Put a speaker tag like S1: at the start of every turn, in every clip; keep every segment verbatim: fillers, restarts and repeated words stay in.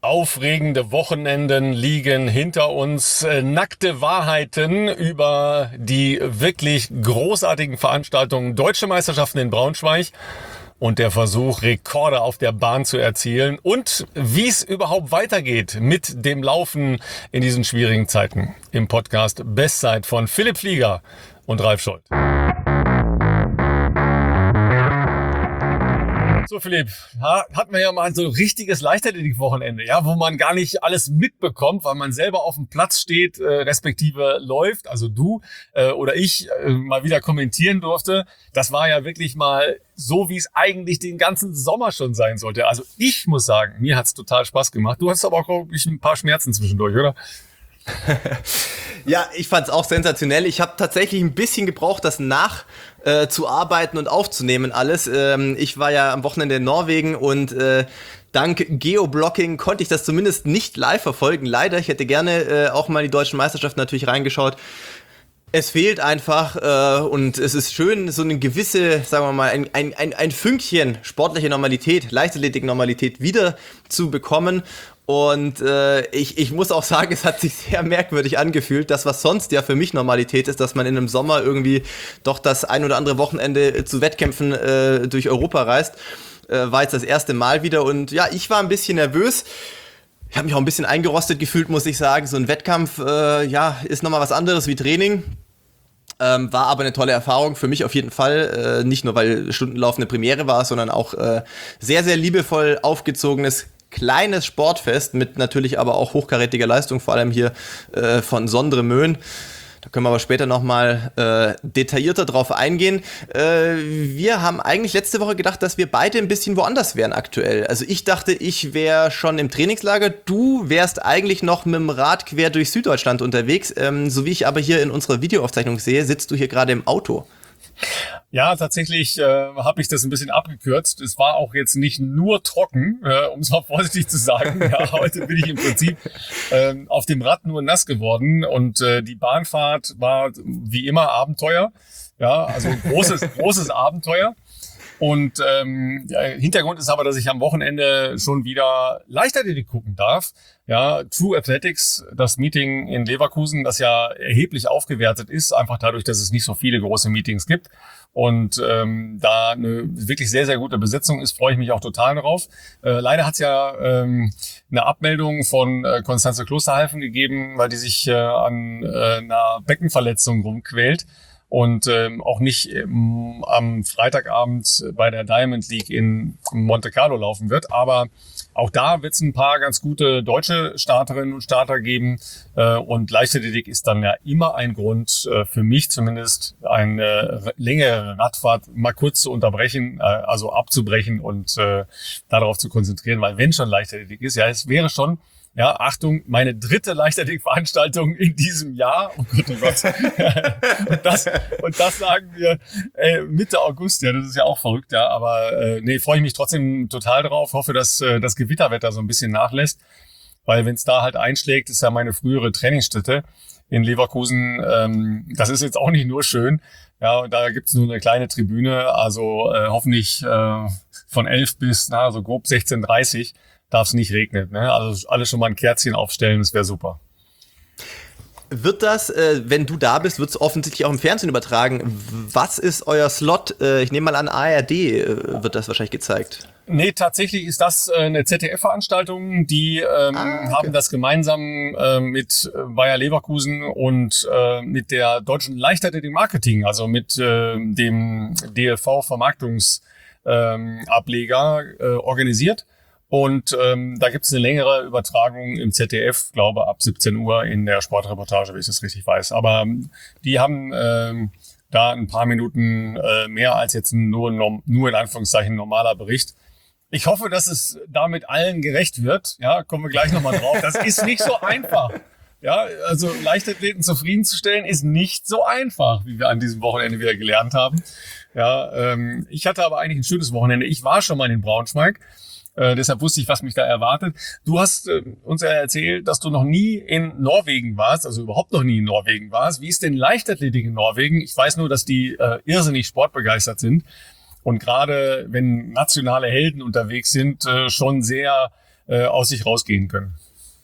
S1: Aufregende Wochenenden liegen hinter uns. Äh, nackte Wahrheiten über die wirklich großartigen Veranstaltungen Deutsche Meisterschaften in Braunschweig und der Versuch, Rekorde auf der Bahn zu erzielen und wie es überhaupt weitergeht mit dem Laufen in diesen schwierigen Zeiten. Im Podcast Bestzeit von Philipp Flieger und Ralf Scholz. So Philipp, hatten wir ja mal so ein richtiges Leichtathletik-Wochenende, ja, wo man gar nicht alles mitbekommt, weil man selber auf dem Platz steht, äh, respektive läuft, also du äh, oder ich äh, mal wieder kommentieren durfte. Das war ja wirklich mal so, wie es eigentlich den ganzen Sommer schon sein sollte. Also ich muss sagen, mir hat's total Spaß gemacht. Du hattest aber auch, glaube ich, ein paar Schmerzen zwischendurch, oder?
S2: Ja, ich fand's auch sensationell. Ich habe tatsächlich ein bisschen gebraucht, das nach äh, zu arbeiten und aufzunehmen alles. Ähm, ich war ja am Wochenende in Norwegen und äh, dank Geoblocking konnte ich das zumindest nicht live verfolgen. Leider, ich hätte gerne äh, auch mal in die deutschen Meisterschaften natürlich reingeschaut. Es fehlt einfach äh, und es ist schön, so eine gewisse, sagen wir mal, ein, ein, ein, ein Fünkchen sportliche Normalität, Leichtathletik-Normalität wieder zu bekommen. Und äh, ich, ich muss auch sagen, es hat sich sehr merkwürdig angefühlt. Das, was sonst ja für mich Normalität ist, dass man in einem Sommer irgendwie doch das ein oder andere Wochenende zu Wettkämpfen äh, durch Europa reist, äh, war jetzt das erste Mal wieder. Und ja, ich war ein bisschen nervös. Ich habe mich auch ein bisschen eingerostet gefühlt, muss ich sagen. So ein Wettkampf, äh, ja, ist nochmal was anderes wie Training. Ähm, war aber eine tolle Erfahrung für mich auf jeden Fall. Äh, nicht nur, weil Stundenlauf eine Premiere war, sondern auch äh, sehr, sehr liebevoll aufgezogenes kleines Sportfest mit natürlich aber auch hochkarätiger Leistung, vor allem hier äh, von Sondre Möhn. Da können wir aber später nochmal äh, detaillierter drauf eingehen. Äh, wir haben eigentlich letzte Woche gedacht, dass wir beide ein bisschen woanders wären aktuell. Also ich dachte, ich wäre schon im Trainingslager. Du wärst eigentlich noch mit dem Rad quer durch Süddeutschland unterwegs. Ähm, so wie ich aber hier in unserer Videoaufzeichnung sehe, sitzt du hier gerade im Auto.
S1: Ja, tatsächlich äh, habe ich das ein bisschen abgekürzt. Es war auch jetzt nicht nur trocken, äh, um es mal vorsichtig zu sagen. Ja, heute bin ich im Prinzip äh, auf dem Rad nur nass geworden und äh, die Bahnfahrt war wie immer Abenteuer. Ja, also großes, großes Abenteuer. Und ähm, ja, Hintergrund ist aber, dass ich am Wochenende schon wieder Leichtathletik gucken darf. Ja, True Athletics, das Meeting in Leverkusen, das ja erheblich aufgewertet ist, einfach dadurch, dass es nicht so viele große Meetings gibt. Und ähm, da eine wirklich sehr, sehr gute Besetzung ist, freue ich mich auch total darauf. Äh, leider hat es ja ähm, eine Abmeldung von äh, Konstanze Klosterhalfen gegeben, weil die sich äh, an äh, einer Beckenverletzung rumquält. Und ähm, auch nicht ähm, am Freitagabend bei der Diamond League in Monte Carlo laufen wird. Aber auch da wird es ein paar ganz gute deutsche Starterinnen und Starter geben. Äh, und Leichtathletik ist dann ja immer ein Grund, äh, für mich zumindest, eine längere Radfahrt mal kurz zu unterbrechen, äh, also abzubrechen und äh, darauf zu konzentrieren. Weil wenn schon Leichtathletik ist, ja, es wäre schon... Ja, Achtung, meine dritte Leichtathletik-Veranstaltung in diesem Jahr. Oh Gott, oh Gott. und, das, und das sagen wir äh, Mitte August. Ja, das ist ja auch verrückt, ja. Aber äh, nee, freue ich mich trotzdem total drauf. Hoffe, dass äh, das Gewitterwetter so ein bisschen nachlässt. Weil wenn es da halt einschlägt, ist ja meine frühere Trainingsstätte in Leverkusen. Ähm, das ist jetzt auch nicht nur schön. Ja, und da gibt's nur eine kleine Tribüne. Also äh, hoffentlich äh, von elf bis na so grob sechzehn Uhr dreißig. Darf es nicht regnen. Ne? Also alle schon mal ein Kerzchen aufstellen, das wäre super.
S2: Wird das, äh, wenn du da bist, wird es offensichtlich auch im Fernsehen übertragen. Was ist euer Slot? Äh, ich nehme mal an, A R D äh, wird das wahrscheinlich gezeigt.
S1: Nee, tatsächlich ist das äh, eine Z D F-Veranstaltung. Die ähm, ah, okay. haben das gemeinsam äh, mit äh, Bayer Leverkusen und äh, mit der Deutschen Leichtathletik Marketing, also mit äh, dem D L V-Vermarktungsableger ähm, äh, organisiert. Und ähm, da gibt es eine längere Übertragung im Z D F, glaube ab siebzehn Uhr in der Sportreportage, wenn ich das richtig weiß. Aber ähm, die haben ähm, da ein paar Minuten äh, mehr als jetzt nur, nur in Anführungszeichen normaler Bericht. Ich hoffe, dass es damit allen gerecht wird. Ja, kommen wir gleich nochmal drauf. Das ist nicht so einfach. Ja, also Leichtathleten zufriedenzustellen ist nicht so einfach, wie wir an diesem Wochenende wieder gelernt haben. Ja, ähm, ich hatte aber eigentlich ein schönes Wochenende. Ich war schon mal in Braunschweig. Äh, deshalb wusste ich, was mich da erwartet. Du hast äh, uns ja erzählt, dass du noch nie in Norwegen warst, also überhaupt noch nie in Norwegen warst. Wie ist denn Leichtathletik in Norwegen? Ich weiß nur, dass die äh, irrsinnig sportbegeistert sind und gerade wenn nationale Helden unterwegs sind, äh, schon sehr äh, aus sich rausgehen können.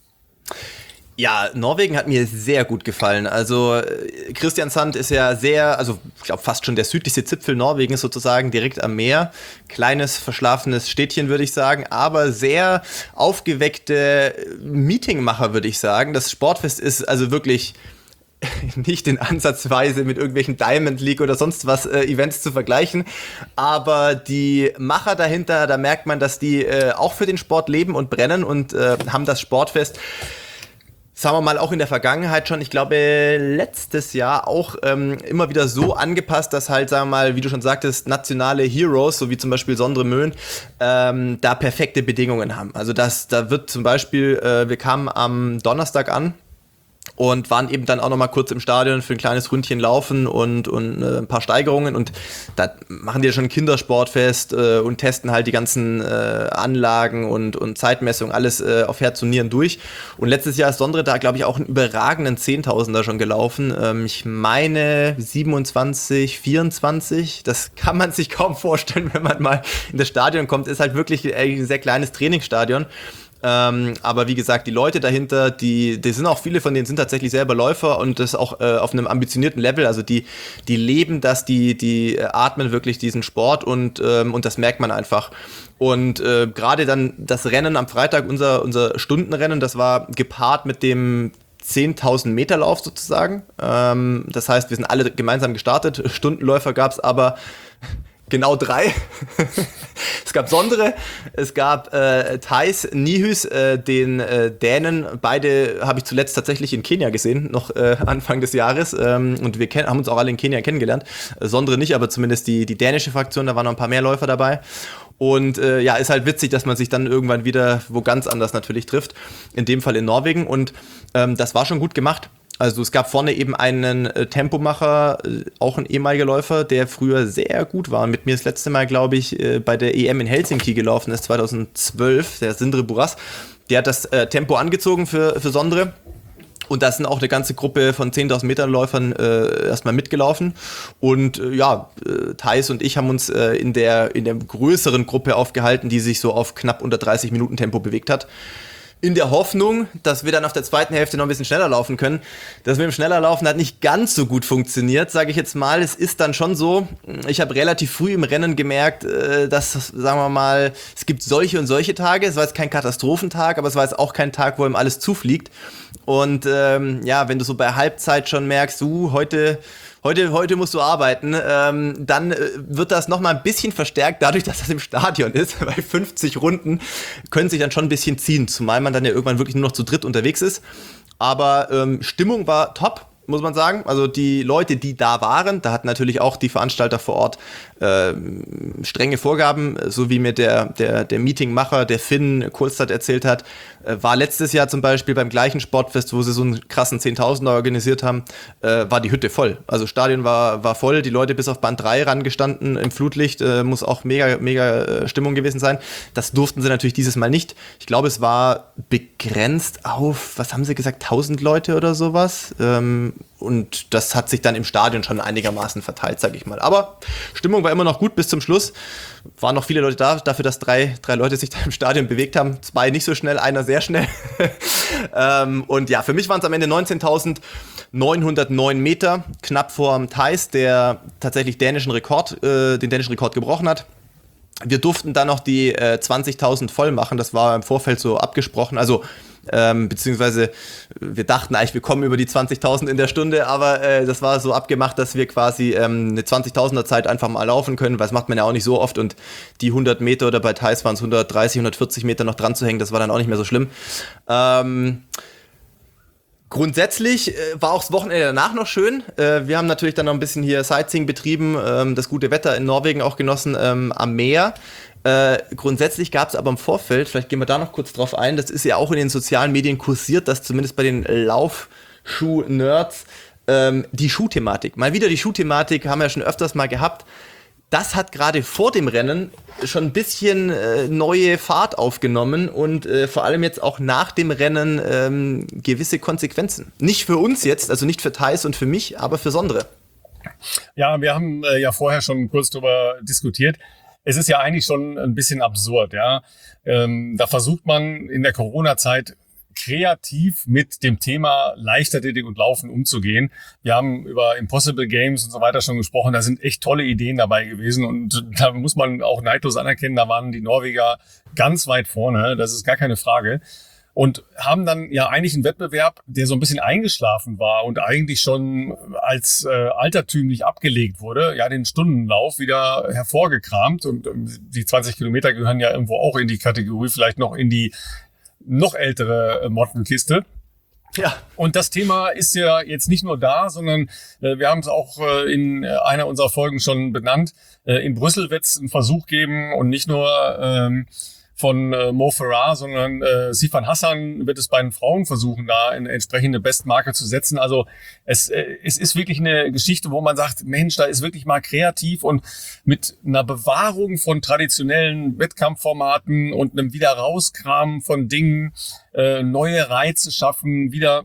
S2: Ja, Norwegen hat mir sehr gut gefallen. Also Kristiansand ist ja sehr, also ich glaube fast schon der südlichste Zipfel Norwegens sozusagen, direkt am Meer. Kleines, verschlafenes Städtchen, würde ich sagen, aber sehr aufgeweckte Meetingmacher, würde ich sagen. Das Sportfest ist also wirklich nicht in Ansatzweise mit irgendwelchen Diamond League oder sonst was äh, Events zu vergleichen, aber die Macher dahinter, da merkt man, dass die äh, auch für den Sport leben und brennen und äh, haben das Sportfest, sagen wir mal, auch in der Vergangenheit schon, ich glaube, letztes Jahr auch ähm, immer wieder so angepasst, dass halt, sagen wir mal, wie du schon sagtest, nationale Heroes, so wie zum Beispiel Sondre Möhn, ähm, da perfekte Bedingungen haben. Also das, da wird zum Beispiel, äh, wir kamen am Donnerstag an und waren eben dann auch noch mal kurz im Stadion für ein kleines Ründchen laufen und, und äh, ein paar Steigerungen und da machen die ja schon ein Kindersportfest äh, und testen halt die ganzen äh, Anlagen und, und Zeitmessungen, alles äh, auf Herz und Nieren durch. Und letztes Jahr ist Sondre da, glaube ich, auch einen überragenden Zehntausender schon gelaufen. Ähm, ich meine siebenundzwanzig, vierundzwanzig, das kann man sich kaum vorstellen, wenn man mal in das Stadion kommt. Ist halt wirklich ein sehr kleines Trainingsstadion. Ähm, aber wie gesagt, die Leute dahinter, die, die sind auch, viele von denen sind tatsächlich selber Läufer und das auch äh, auf einem ambitionierten Level, also die, die leben das, die, die äh, atmen wirklich diesen Sport und, ähm, und das merkt man einfach. Und äh, gerade dann das Rennen am Freitag, unser, unser Stundenrennen, das war gepaart mit dem zehntausend Meter Lauf sozusagen. Ähm, das heißt, wir sind alle gemeinsam gestartet, Stundenläufer gab es aber genau drei. Es gab Sondre, es gab äh, Thijs Nyhus, äh, den äh, Dänen. Beide habe ich zuletzt tatsächlich in Kenia gesehen, noch äh, Anfang des Jahres. Ähm, und wir kenn- haben uns auch alle in Kenia kennengelernt. Äh, Sondre nicht, aber zumindest die, die dänische Fraktion, da waren noch ein paar mehr Läufer dabei. Und äh, ja, ist halt witzig, dass man sich dann irgendwann wieder wo ganz anders natürlich trifft. In dem Fall in Norwegen. Und ähm, das war schon gut gemacht. Also es gab vorne eben einen äh, Tempomacher, äh, auch ein ehemaliger Läufer, der früher sehr gut war. Mit mir das letzte Mal, glaube ich, äh, bei der E M in Helsinki gelaufen ist, zweitausendzwölf, der Sindre Buras. Der hat das äh, Tempo angezogen für, für Sondre. Und da sind auch eine ganze Gruppe von zehntausend Meter Läufern äh, erstmal mitgelaufen. Und äh, ja, äh, Thijs und ich haben uns äh, in der, in der größeren Gruppe aufgehalten, die sich so auf knapp unter dreißig Minuten Tempo bewegt hat. In der Hoffnung, dass wir dann auf der zweiten Hälfte noch ein bisschen schneller laufen können. Das mit dem schneller Laufen hat nicht ganz so gut funktioniert, sage ich jetzt mal. Es ist dann schon so, ich habe relativ früh im Rennen gemerkt, dass, sagen wir mal, es gibt solche und solche Tage. Es war jetzt kein Katastrophentag, aber es war jetzt auch kein Tag, wo ihm alles zufliegt. Und ähm, ja, wenn du so bei Halbzeit schon merkst, du, heute... Heute, heute musst du arbeiten, ähm, dann äh, wird das nochmal ein bisschen verstärkt, dadurch, dass das im Stadion ist. Bei fünfzig Runden können sich dann schon ein bisschen ziehen, zumal man dann ja irgendwann wirklich nur noch zu dritt unterwegs ist. Aber ähm, Stimmung war top, muss man sagen. Also die Leute, die da waren, da hatten natürlich auch die Veranstalter vor Ort äh, strenge Vorgaben, so wie mir der, der, der Meetingmacher, der Finn Kohlstadt erzählt hat, äh, war letztes Jahr zum Beispiel beim gleichen Sportfest, wo sie so einen krassen Zehntausender organisiert haben, äh, war die Hütte voll. Also Stadion war, war voll, die Leute bis auf Band drei rangestanden im Flutlicht, äh, muss auch mega, mega äh, Stimmung gewesen sein. Das durften sie natürlich dieses Mal nicht. Ich glaube, es war begrenzt auf, was haben sie gesagt, tausend Leute oder sowas. Ähm, und das hat sich dann im Stadion schon einigermaßen verteilt, sage ich mal. Aber Stimmung war immer noch gut bis zum Schluss. Waren noch viele Leute da, dafür, dass drei, drei Leute sich da im Stadion bewegt haben. Zwei nicht so schnell, einer sehr schnell. ähm, und ja, für mich waren es am Ende neunzehntausendneunhundertneun Meter, knapp vor Thijs, der tatsächlich dänischen Rekord, äh, den dänischen Rekord gebrochen hat. Wir durften dann noch die äh, zwanzigtausend voll machen, das war im Vorfeld so abgesprochen, also ähm, beziehungsweise wir dachten eigentlich, wir kommen über die zwanzigtausend in der Stunde, aber äh, das war so abgemacht, dass wir quasi ähm, eine zwanzigtausender Zeit einfach mal laufen können, weil das macht man ja auch nicht so oft und die hundert Meter oder bei Thijs waren es hundertdreißig, hundertvierzig Meter noch dran zu hängen, das war dann auch nicht mehr so schlimm. Ähm, Grundsätzlich äh, war auch das Wochenende danach noch schön. Äh, wir haben natürlich dann noch ein bisschen hier Sightseeing betrieben, ähm, das gute Wetter in Norwegen auch genossen ähm, am Meer. Äh, grundsätzlich gab es aber im Vorfeld, vielleicht gehen wir da noch kurz drauf ein, das ist ja auch in den sozialen Medien kursiert, dass zumindest bei den Laufschuh-Nerds ähm, die Schuhthematik, mal wieder die Schuhthematik, haben wir ja schon öfters mal gehabt. Das hat gerade vor dem Rennen schon ein bisschen äh, neue Fahrt aufgenommen und äh, vor allem jetzt auch nach dem Rennen ähm, gewisse Konsequenzen. Nicht für uns jetzt, also nicht für Thijs und für mich, aber für Sondre.
S1: Ja, wir haben äh, ja vorher schon kurz darüber diskutiert. es ist ja eigentlich schon ein bisschen absurd, ja. Ähm, da versucht man in der Corona-Zeit kreativ mit dem Thema Leichtathletik und Laufen umzugehen. Wir haben über Impossible Games und so weiter schon gesprochen. Da sind echt tolle Ideen dabei gewesen und da muss man auch neidlos anerkennen, da waren die Norweger ganz weit vorne. Das ist gar keine Frage. Und haben dann ja eigentlich einen Wettbewerb, der so ein bisschen eingeschlafen war und eigentlich schon als äh, altertümlich abgelegt wurde, ja, den Stundenlauf wieder hervorgekramt. Und ähm, die zwanzig Kilometer gehören ja irgendwo auch in die Kategorie, vielleicht noch in die noch ältere äh, Mottenkiste.
S2: Ja.
S1: Und das Thema ist ja jetzt nicht nur da, sondern äh, wir haben es auch äh, in einer unserer Folgen schon benannt. Äh, in Brüssel wird es einen Versuch geben und nicht nur ähm, von äh, Mo Farah, sondern äh, Sifan Hassan wird es bei den Frauen versuchen, da eine entsprechende Bestmarke zu setzen. Also es, äh, es ist wirklich eine Geschichte, wo man sagt, Mensch, da ist wirklich mal kreativ und mit einer Bewahrung von traditionellen Wettkampfformaten und einem Wiederauskramen von Dingen, äh, neue Reize schaffen, wieder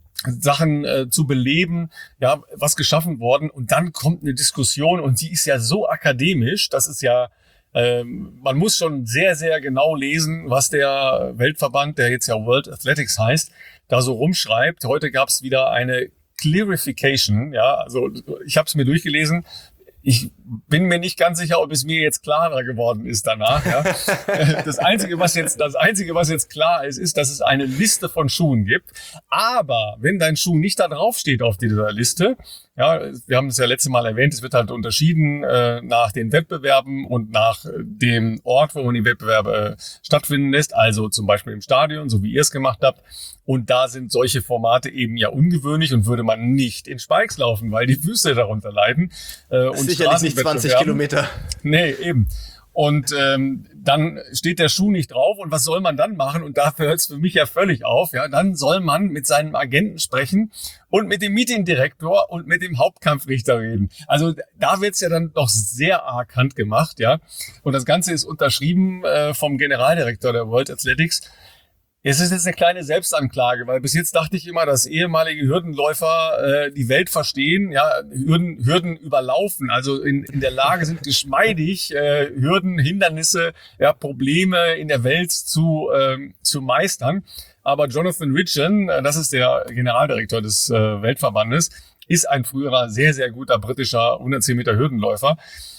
S1: Sachen äh, zu beleben, ja, was geschaffen worden. Und dann kommt eine Diskussion und die ist ja so akademisch, das ist ja Ähm, man muss schon sehr, sehr genau lesen, was der Weltverband, der jetzt ja World Athletics heißt, da so rumschreibt. Heute gab es wieder eine Clarification. Ja, also ich habe es mir durchgelesen. Ich bin mir nicht ganz sicher, ob es mir jetzt klarer geworden ist danach. Ja. Das Einzige, was jetzt, das Einzige, was jetzt klar ist, ist, dass es eine Liste von Schuhen gibt. Aber wenn dein Schuh nicht da drauf steht auf dieser Liste, ja, wir haben es ja letztes Mal erwähnt, es wird halt unterschieden äh, nach den Wettbewerben und nach dem Ort, wo man die Wettbewerbe äh, stattfinden lässt, also zum Beispiel im Stadion, so wie ihr es gemacht habt. Und da sind solche Formate eben ja ungewöhnlich und würde man nicht in Spikes laufen, weil die Füße darunter leiden. Äh, und
S2: sicherlich nicht zwanzig Kilometer.
S1: Nee, eben. Und ähm, dann steht der Schuh nicht drauf und was soll man dann machen? Und dafür hört es für mich ja völlig auf. Ja, dann soll man mit seinem Agenten sprechen und mit dem Meetingdirektor und mit dem Hauptkampfrichter reden. Also da wird's ja dann doch sehr arg handgemacht, ja. Und das Ganze ist unterschrieben äh, vom Generaldirektor der World Athletics. Es ist jetzt eine kleine Selbstanklage, weil bis jetzt dachte ich immer, dass ehemalige Hürdenläufer äh, die Welt verstehen, ja, Hürden, Hürden überlaufen, also in, in der Lage sind, geschmeidig äh, Hürden, Hindernisse, ja, Probleme in der Welt zu ähm, zu meistern. Aber Jonathan Ridgen, äh, das ist der Generaldirektor des äh, Weltverbandes, ist ein früherer sehr, sehr guter britischer hundertzehn Meter Hürdenläufer.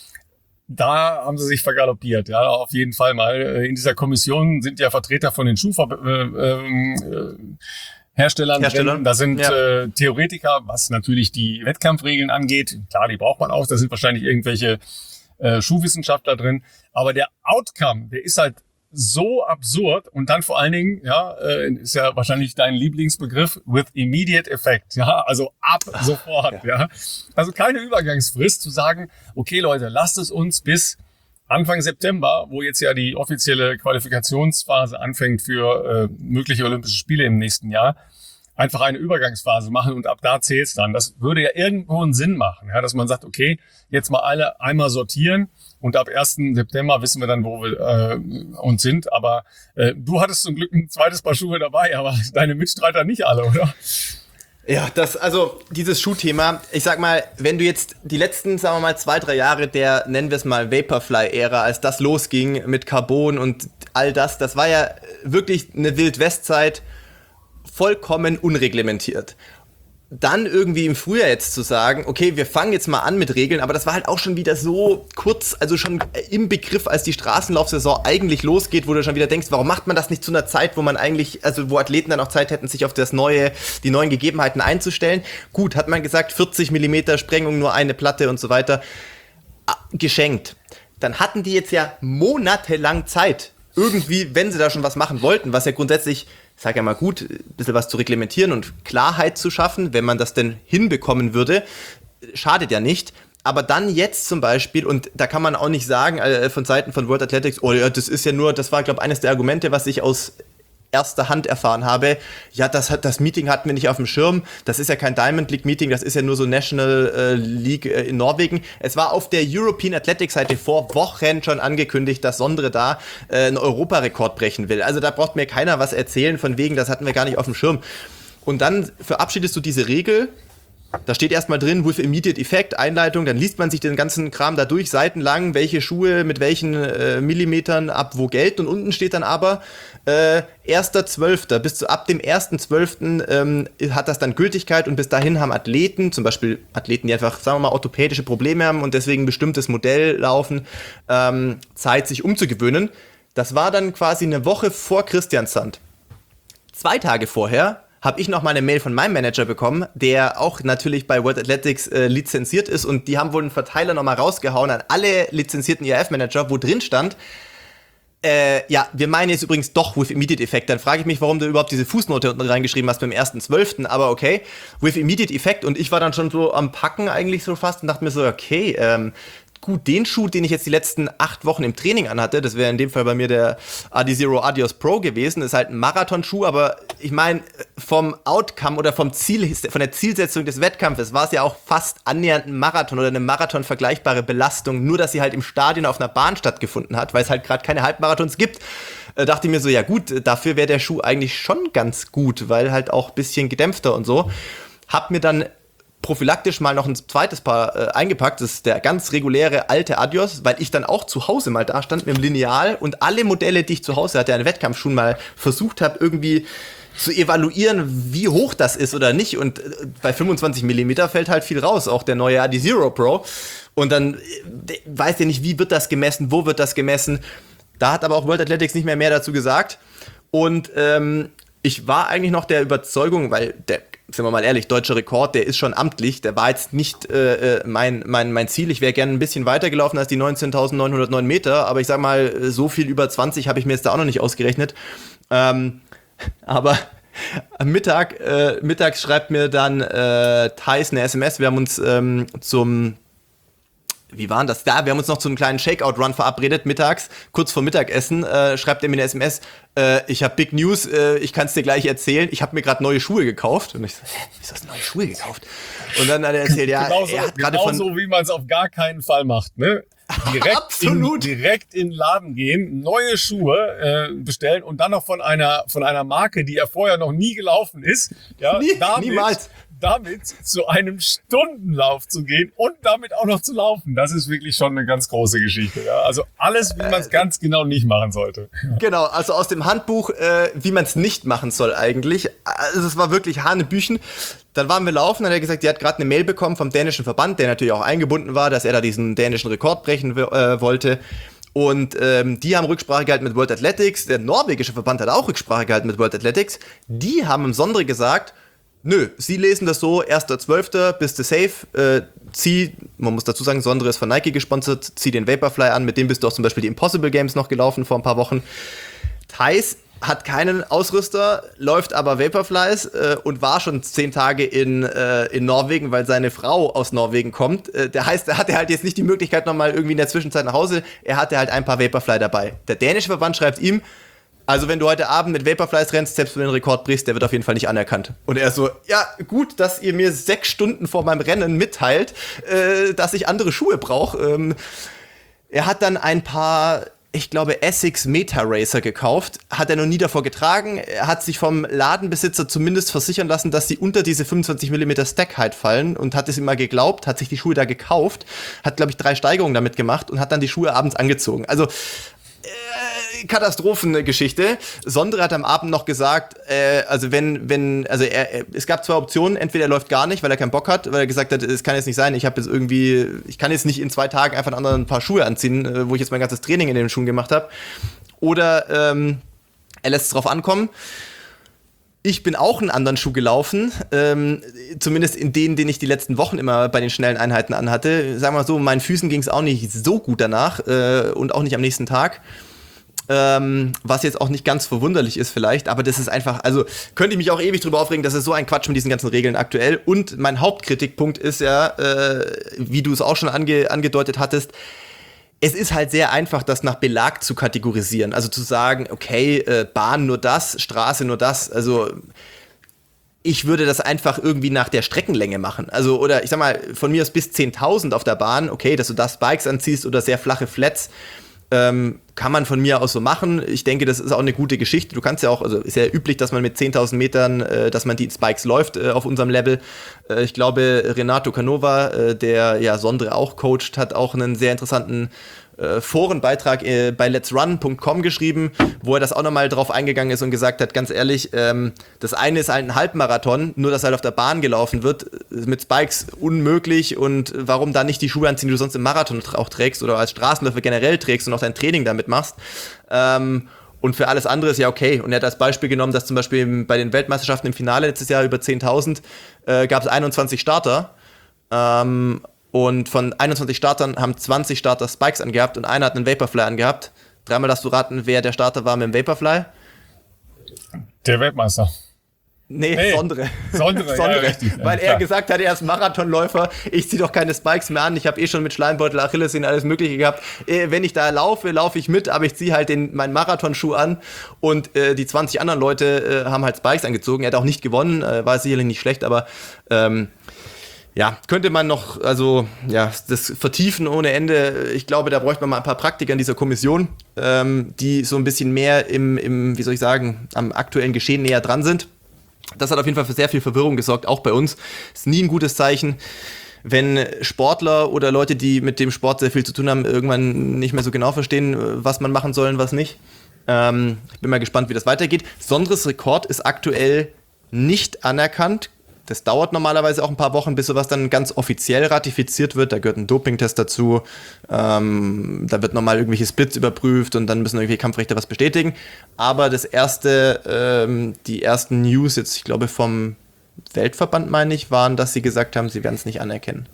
S1: Da haben sie sich vergaloppiert, ja, auf jeden Fall mal. In dieser Kommission sind ja Vertreter von den Schuhherstellern äh, Herstellern drin. Da sind ja. äh, Theoretiker, was natürlich die Wettkampfregeln angeht. Klar, die braucht man auch. Da sind wahrscheinlich irgendwelche äh, Schuhwissenschaftler drin. Aber der Outcome, der ist halt so absurd und dann vor allen Dingen, ja, äh, ist ja wahrscheinlich dein Lieblingsbegriff, with immediate effect, ja, also ab Ach, sofort, ja. ja. Also keine Übergangsfrist zu sagen, okay Leute, lasst es uns bis Anfang September, wo jetzt ja die offizielle Qualifikationsphase anfängt für äh, mögliche Olympische Spiele im nächsten Jahr, einfach eine Übergangsphase machen und ab da zählt's dann. Das würde ja irgendwo einen Sinn machen, ja, dass man sagt, okay, jetzt mal alle einmal sortieren und ab ersten September wissen wir dann, wo wir äh, uns sind. Aber äh, du hattest zum Glück ein zweites Paar Schuhe dabei, aber deine Mitstreiter nicht alle, oder?
S2: Ja, das, also dieses Schuhthema, ich sag mal, wenn du jetzt die letzten, sagen wir mal, zwei, drei Jahre der, nennen wir es mal, Vaporfly-Ära, als das losging mit Carbon und all das, das war ja wirklich eine Wild-West-Zeit, vollkommen unreglementiert. Dann irgendwie im Frühjahr jetzt zu sagen, okay, wir fangen jetzt mal an mit Regeln, aber das war halt auch schon wieder so kurz, also schon im Begriff, als die Straßenlaufsaison eigentlich losgeht, wo du schon wieder denkst, warum macht man das nicht zu einer Zeit, wo man eigentlich, also wo Athleten dann auch Zeit hätten, sich auf das neue, die neuen Gegebenheiten einzustellen. Gut, hat man gesagt, vierzig Millimeter Sprengung, nur eine Platte und so weiter, geschenkt. Dann hatten die jetzt ja monatelang Zeit, irgendwie, wenn sie da schon was machen wollten, was ja grundsätzlich, ich sage ja mal gut, ein bisschen was zu reglementieren und Klarheit zu schaffen, wenn man das denn hinbekommen würde, schadet ja nicht. Aber dann jetzt zum Beispiel, und da kann man auch nicht sagen, äh, von Seiten von World Athletics, oh ja, das ist ja nur, das war, glaube ich, eines der Argumente, was ich aus erster Hand erfahren habe, ja, das hat das Meeting hatten wir nicht auf dem Schirm, das ist ja kein Diamond League Meeting, das ist ja nur so National äh, League äh, in Norwegen. Es war auf der European Athletics Seite vor Wochen schon angekündigt, dass Sondre da äh, einen Europarekord brechen will. Also da braucht mir keiner was erzählen von wegen, das hatten wir gar nicht auf dem Schirm. Und dann verabschiedest du diese Regel Da steht erstmal drin, with immediate effect, Einleitung, dann liest man sich den ganzen Kram da durch, seitenlang, welche Schuhe mit welchen äh, Millimetern ab wo gelten. Und unten steht dann aber äh, erster zwölfter Bis zu ab dem ersten zwölften Ähm, hat das dann Gültigkeit und bis dahin haben Athleten, zum Beispiel Athleten, die einfach, sagen wir mal, orthopädische Probleme haben und deswegen ein bestimmtes Modell laufen, ähm, Zeit, sich umzugewöhnen. Das war dann quasi eine Woche vor Kristiansand. Zwei Tage vorher habe ich noch mal eine Mail von meinem Manager bekommen, der auch natürlich bei World Athletics äh, lizenziert ist und die haben wohl einen Verteiler noch mal rausgehauen an alle lizenzierten I A F-Manager, wo drin stand, äh, ja, wir meinen jetzt übrigens doch with immediate effect. Dann frage ich mich, warum du überhaupt diese Fußnote unten reingeschrieben hast beim ersten zwölften Aber okay, with immediate effect und ich war dann schon so am Packen eigentlich so fast und dachte mir so, okay, ähm, gut, den Schuh, den ich jetzt die letzten acht Wochen im Training anhatte, das wäre in dem Fall bei mir der Adizero Adios Pro gewesen, ist halt ein Marathonschuh, aber ich meine, vom Outcome oder vom Ziel, von der Zielsetzung des Wettkampfes war es ja auch fast annähernd ein Marathon oder eine Marathon vergleichbare Belastung, nur dass sie halt im Stadion auf einer Bahn stattgefunden hat, weil es halt gerade keine Halbmarathons gibt. Äh, dachte ich mir so, ja gut, dafür wäre der Schuh eigentlich schon ganz gut, weil halt auch ein bisschen gedämpfter und so. Hab mir dann prophylaktisch mal noch ein zweites Paar äh, eingepackt, das ist der ganz reguläre alte Adios, weil ich dann auch zu Hause mal da stand mit dem Lineal und alle Modelle, die ich zu Hause hatte, an Wettkampfschuhen mal versucht habe, irgendwie zu evaluieren, wie hoch das ist oder nicht und äh, bei fünfundzwanzig Millimeter fällt halt viel raus, auch der neue Adizero Pro und dann äh, weiß ja nicht, wie wird das gemessen, wo wird das gemessen, da hat aber auch World Athletics nicht mehr mehr dazu gesagt und ähm, ich war eigentlich noch der Überzeugung, weil der, sind wir mal ehrlich, deutscher Rekord, der ist schon amtlich, der war jetzt nicht äh, mein, mein, mein Ziel. Ich wäre gerne ein bisschen weiter gelaufen als die neunzehntausendneunhundertneun Meter, aber ich sag mal, so viel über zwanzig habe ich mir jetzt da auch noch nicht ausgerechnet. Ähm, aber am Mittag, äh, mittags schreibt mir dann äh, Thais eine S M S, wir haben uns ähm, zum Wie war denn das? Da, wir haben uns noch zu einem kleinen Shakeout-Run verabredet, mittags, kurz vor Mittagessen, äh, schreibt er mir eine S M S, äh, ich habe Big News, äh, ich kann es dir gleich erzählen, ich habe mir gerade neue Schuhe gekauft. Und ich so, hä, wieso hast du neue Schuhe gekauft? Und dann hat er erzählt, ja,
S1: genauso,
S2: er hat gerade
S1: genau
S2: von...
S1: so, wie man es auf gar keinen Fall macht, ne? Direkt
S2: Absolut.
S1: In, direkt in den Laden gehen, neue Schuhe äh, bestellen und dann noch von einer von einer Marke, die er vorher noch nie gelaufen ist. Ja,
S2: Nie,
S1: damit,
S2: niemals.
S1: damit zu einem Stundenlauf zu gehen und damit auch noch zu laufen, das ist wirklich schon eine ganz große Geschichte. Ja? Also alles, wie man es äh, ganz genau nicht machen sollte.
S2: Genau, also aus dem Handbuch, äh, wie man es nicht machen soll eigentlich. Also es war wirklich Hanebüchen. Dann waren wir laufen, dann hat er gesagt, die hat gerade eine Mail bekommen vom dänischen Verband, der natürlich auch eingebunden war, dass er da diesen dänischen Rekord brechen äh, wollte. Und ähm, die haben Rücksprache gehalten mit World Athletics. Der norwegische Verband hat auch Rücksprache gehalten mit World Athletics. Die haben im Sondre gesagt, nö, sie lesen das so, erster zwölfter bist du safe, äh, zieh, man muss dazu sagen, Sondre ist von Nike gesponsert, zieh den Vaporfly an, mit dem bist du auch zum Beispiel die Impossible Games noch gelaufen vor ein paar Wochen. Thais hat keinen Ausrüster, läuft aber Vaporflies äh, und war schon zehn Tage in, äh, in Norwegen, weil seine Frau aus Norwegen kommt. Äh, der heißt, er hatte halt jetzt nicht die Möglichkeit, nochmal irgendwie in der Zwischenzeit nach Hause, er hatte halt ein paar Vaporfly dabei. Der dänische Verband schreibt ihm, also wenn du heute Abend mit Vaporflies rennst, selbst wenn du den Rekord brichst, der wird auf jeden Fall nicht anerkannt. Und er so, ja gut, dass ihr mir sechs Stunden vor meinem Rennen mitteilt, äh, dass ich andere Schuhe brauche. Ähm, er hat dann ein paar, ich glaube, Essex Meta Racer gekauft, hat er noch nie davor getragen. Er hat sich vom Ladenbesitzer zumindest versichern lassen, dass sie unter diese fünfundzwanzig Millimeter Stack Height fallen und hat es immer geglaubt, hat sich die Schuhe da gekauft, hat, glaube ich, drei Steigerungen damit gemacht und hat dann die Schuhe abends angezogen. Also Äh, Katastrophengeschichte. Sondre hat am Abend noch gesagt, äh, also wenn, wenn, also er, er, es gab zwei Optionen, entweder er läuft gar nicht, weil er keinen Bock hat, weil er gesagt hat, es kann jetzt nicht sein, ich habe jetzt irgendwie, ich kann jetzt nicht in zwei Tagen einfach einen anderen Paar Schuhe anziehen, äh, wo ich jetzt mein ganzes Training in den Schuhen gemacht habe. Oder ähm, er lässt es drauf ankommen. Ich bin auch einen anderen Schuh gelaufen, ähm, zumindest in denen, den ich die letzten Wochen immer bei den schnellen Einheiten anhatte. Sagen wir mal so, meinen Füßen ging es auch nicht so gut danach äh, und auch nicht am nächsten Tag. Ähm, was jetzt auch nicht ganz verwunderlich ist vielleicht, aber das ist einfach, also könnte ich mich auch ewig drüber aufregen, das ist so ein Quatsch mit diesen ganzen Regeln aktuell. Und mein Hauptkritikpunkt ist ja, äh, wie du es auch schon ange- angedeutet hattest, es ist halt sehr einfach, das nach Belag zu kategorisieren. Also zu sagen, okay, äh, Bahn nur das, Straße nur das. Also ich würde das einfach irgendwie nach der Streckenlänge machen. Also, oder ich sag mal, von mir aus bis zehntausend auf der Bahn, okay, dass du da Spikes anziehst oder sehr flache Flats. Ähm, kann man von mir aus so machen. Ich denke, das ist auch eine gute Geschichte. Du kannst ja auch, also ist ja üblich, dass man mit zehntausend Metern, äh, dass man die Spikes läuft äh, auf unserem Level. Äh, ich glaube, Renato Canova, äh, der ja Sondre auch coacht, hat auch einen sehr interessanten äh, Forenbeitrag äh, bei lets run punkt com geschrieben, wo er das auch nochmal drauf eingegangen ist und gesagt hat, ganz ehrlich, ähm, das eine ist halt ein Halbmarathon, nur dass halt auf der Bahn gelaufen wird, mit Spikes unmöglich, und warum dann nicht die Schuhe anziehen, die du sonst im Marathon auch trägst oder als Straßenläufer generell trägst und auch dein Training damit machst. Ähm, und für alles andere ist ja okay. Und er hat als Beispiel genommen, dass zum Beispiel bei den Weltmeisterschaften im Finale letztes Jahr über zehntausend äh, gab es einundzwanzig Starter. Ähm, und von einundzwanzig Startern haben zwanzig Starter Spikes angehabt und einer hat einen Vaporfly angehabt. Dreimal darfst du raten, wer der Starter war mit dem Vaporfly.
S1: Der Weltmeister.
S2: Nee, nee, Sondre.
S1: Sondre,
S2: Sondre.
S1: Ja, richtig.
S2: Weil
S1: ja,
S2: er gesagt hat, er ist Marathonläufer, ich ziehe doch keine Spikes mehr an, ich habe eh schon mit Schleimbeutel, Achillessehnen, alles mögliche gehabt. Äh, wenn ich da laufe, laufe ich mit, aber ich ziehe halt den, meinen Marathonschuh an, und äh, die zwanzig anderen Leute äh, haben halt Spikes angezogen. Er hat auch nicht gewonnen, äh, war sicherlich nicht schlecht, aber ähm, ja, könnte man noch, also ja, das vertiefen ohne Ende. Ich glaube, da bräuchte man mal ein paar Praktiker in dieser Kommission, ähm, die so ein bisschen mehr im, im, wie soll ich sagen, am aktuellen Geschehen näher dran sind. Das hat auf jeden Fall für sehr viel Verwirrung gesorgt, auch bei uns. Ist nie ein gutes Zeichen, wenn Sportler oder Leute, die mit dem Sport sehr viel zu tun haben, irgendwann nicht mehr so genau verstehen, was man machen soll und was nicht. Ähm, ich bin mal gespannt, wie das weitergeht. Sondres Rekord ist aktuell nicht anerkannt. Das dauert normalerweise auch ein paar Wochen, bis sowas dann ganz offiziell ratifiziert wird. Da gehört ein Dopingtest dazu. Ähm, da wird nochmal irgendwelche Splits überprüft und dann müssen irgendwelche Kampfrichter was bestätigen. Aber das erste, ähm, die ersten News jetzt, ich glaube vom Weltverband, meine ich, waren, dass sie gesagt haben, sie werden es nicht anerkennen.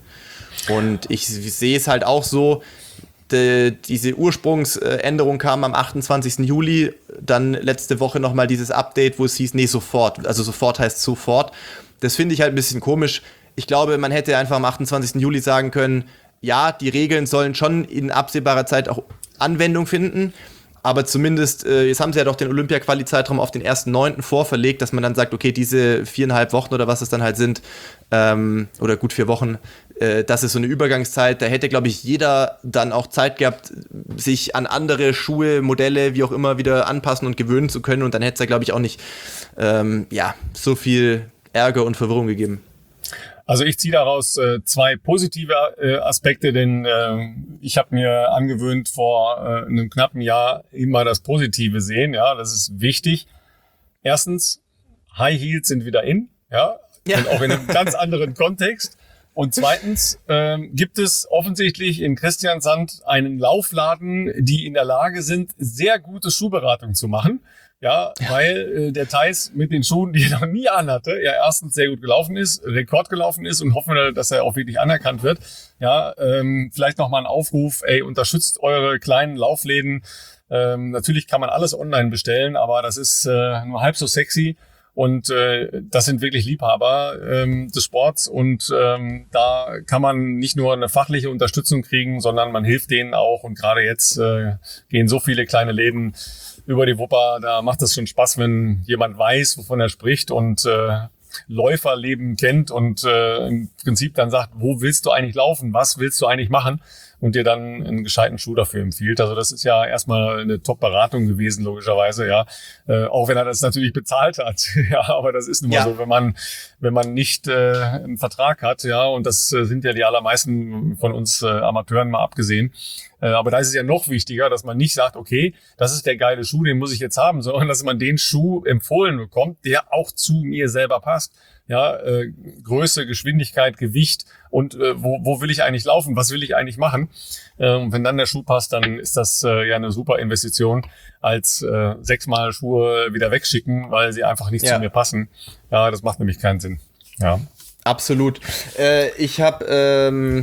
S2: Und ich sehe es halt auch so, die, diese Ursprungsänderung kam am achtundzwanzigsten Juli, dann letzte Woche nochmal dieses Update, wo es hieß, nee, sofort. Also sofort heißt sofort. Das finde ich halt ein bisschen komisch. Ich glaube, man hätte einfach am achtundzwanzigsten Juli sagen können, ja, die Regeln sollen schon in absehbarer Zeit auch Anwendung finden, aber zumindest, äh, jetzt haben sie ja doch den Olympia-Quali-Zeitraum auf den ersten neunten vorverlegt, dass man dann sagt, okay, diese viereinhalb Wochen oder was es dann halt sind, ähm, oder gut vier Wochen, äh, das ist so eine Übergangszeit. Da hätte, glaube ich, jeder dann auch Zeit gehabt, sich an andere Schuhe, Modelle, wie auch immer, wieder anpassen und gewöhnen zu können, und dann hätte es ja, glaube ich, auch nicht ähm, ja, so viel Ärger und Verwirrung gegeben.
S1: Also ich ziehe daraus äh, zwei positive äh, Aspekte, denn äh, ich habe mir angewöhnt, vor äh, einem knappen Jahr immer das Positive sehen. Ja, das ist wichtig. Erstens, High Heels sind wieder in, ja, ja. Und auch in einem ganz anderen Kontext. Und zweitens ähm, gibt es offensichtlich in Christiansand einen Laufladen, die in der Lage sind, sehr gute Schuhberatung zu machen. Ja, ja, weil äh, der Theis mit den Schuhen, die er noch nie anhatte, ja erstens sehr gut gelaufen ist, Rekord gelaufen ist, und hoffen wir, dass er auch wirklich anerkannt wird. Ja, ähm, vielleicht nochmal ein Aufruf, ey, unterstützt eure kleinen Laufläden. Ähm, natürlich kann man alles online bestellen, aber das ist äh, nur halb so sexy. Und äh, das sind wirklich Liebhaber ähm, des Sports, und ähm, da kann man nicht nur eine fachliche Unterstützung kriegen, sondern man hilft denen auch. Und gerade jetzt äh, gehen so viele kleine Läden über die Wupper, da macht es schon Spaß, wenn jemand weiß, wovon er spricht und äh, Läuferleben kennt und äh, im Prinzip dann sagt, wo willst du eigentlich laufen, was willst du eigentlich machen, und dir dann einen gescheiten Schuh dafür empfiehlt. Also das ist ja erstmal eine Top-Beratung gewesen, logischerweise, ja. Äh, auch wenn er das natürlich bezahlt hat. Ja, aber das ist nun mal ja so, wenn man, wenn man nicht äh, einen Vertrag hat, ja, und das äh, sind ja die allermeisten von uns äh, Amateuren mal abgesehen. Äh, aber da ist es ja noch wichtiger, dass man nicht sagt, okay, das ist der geile Schuh, den muss ich jetzt haben, sondern dass man den Schuh empfohlen bekommt, der auch zu mir selber passt. Ja, äh, Größe, Geschwindigkeit, Gewicht und äh, wo, wo will ich eigentlich laufen, was will ich eigentlich machen? Äh, und wenn dann der Schuh passt, dann ist das äh, ja eine super Investition, als äh, sechsmal Schuhe wieder wegschicken, weil sie einfach nicht ja zu mir passen. Ja, das macht nämlich keinen Sinn. Ja,
S2: absolut. Äh, ich habe ähm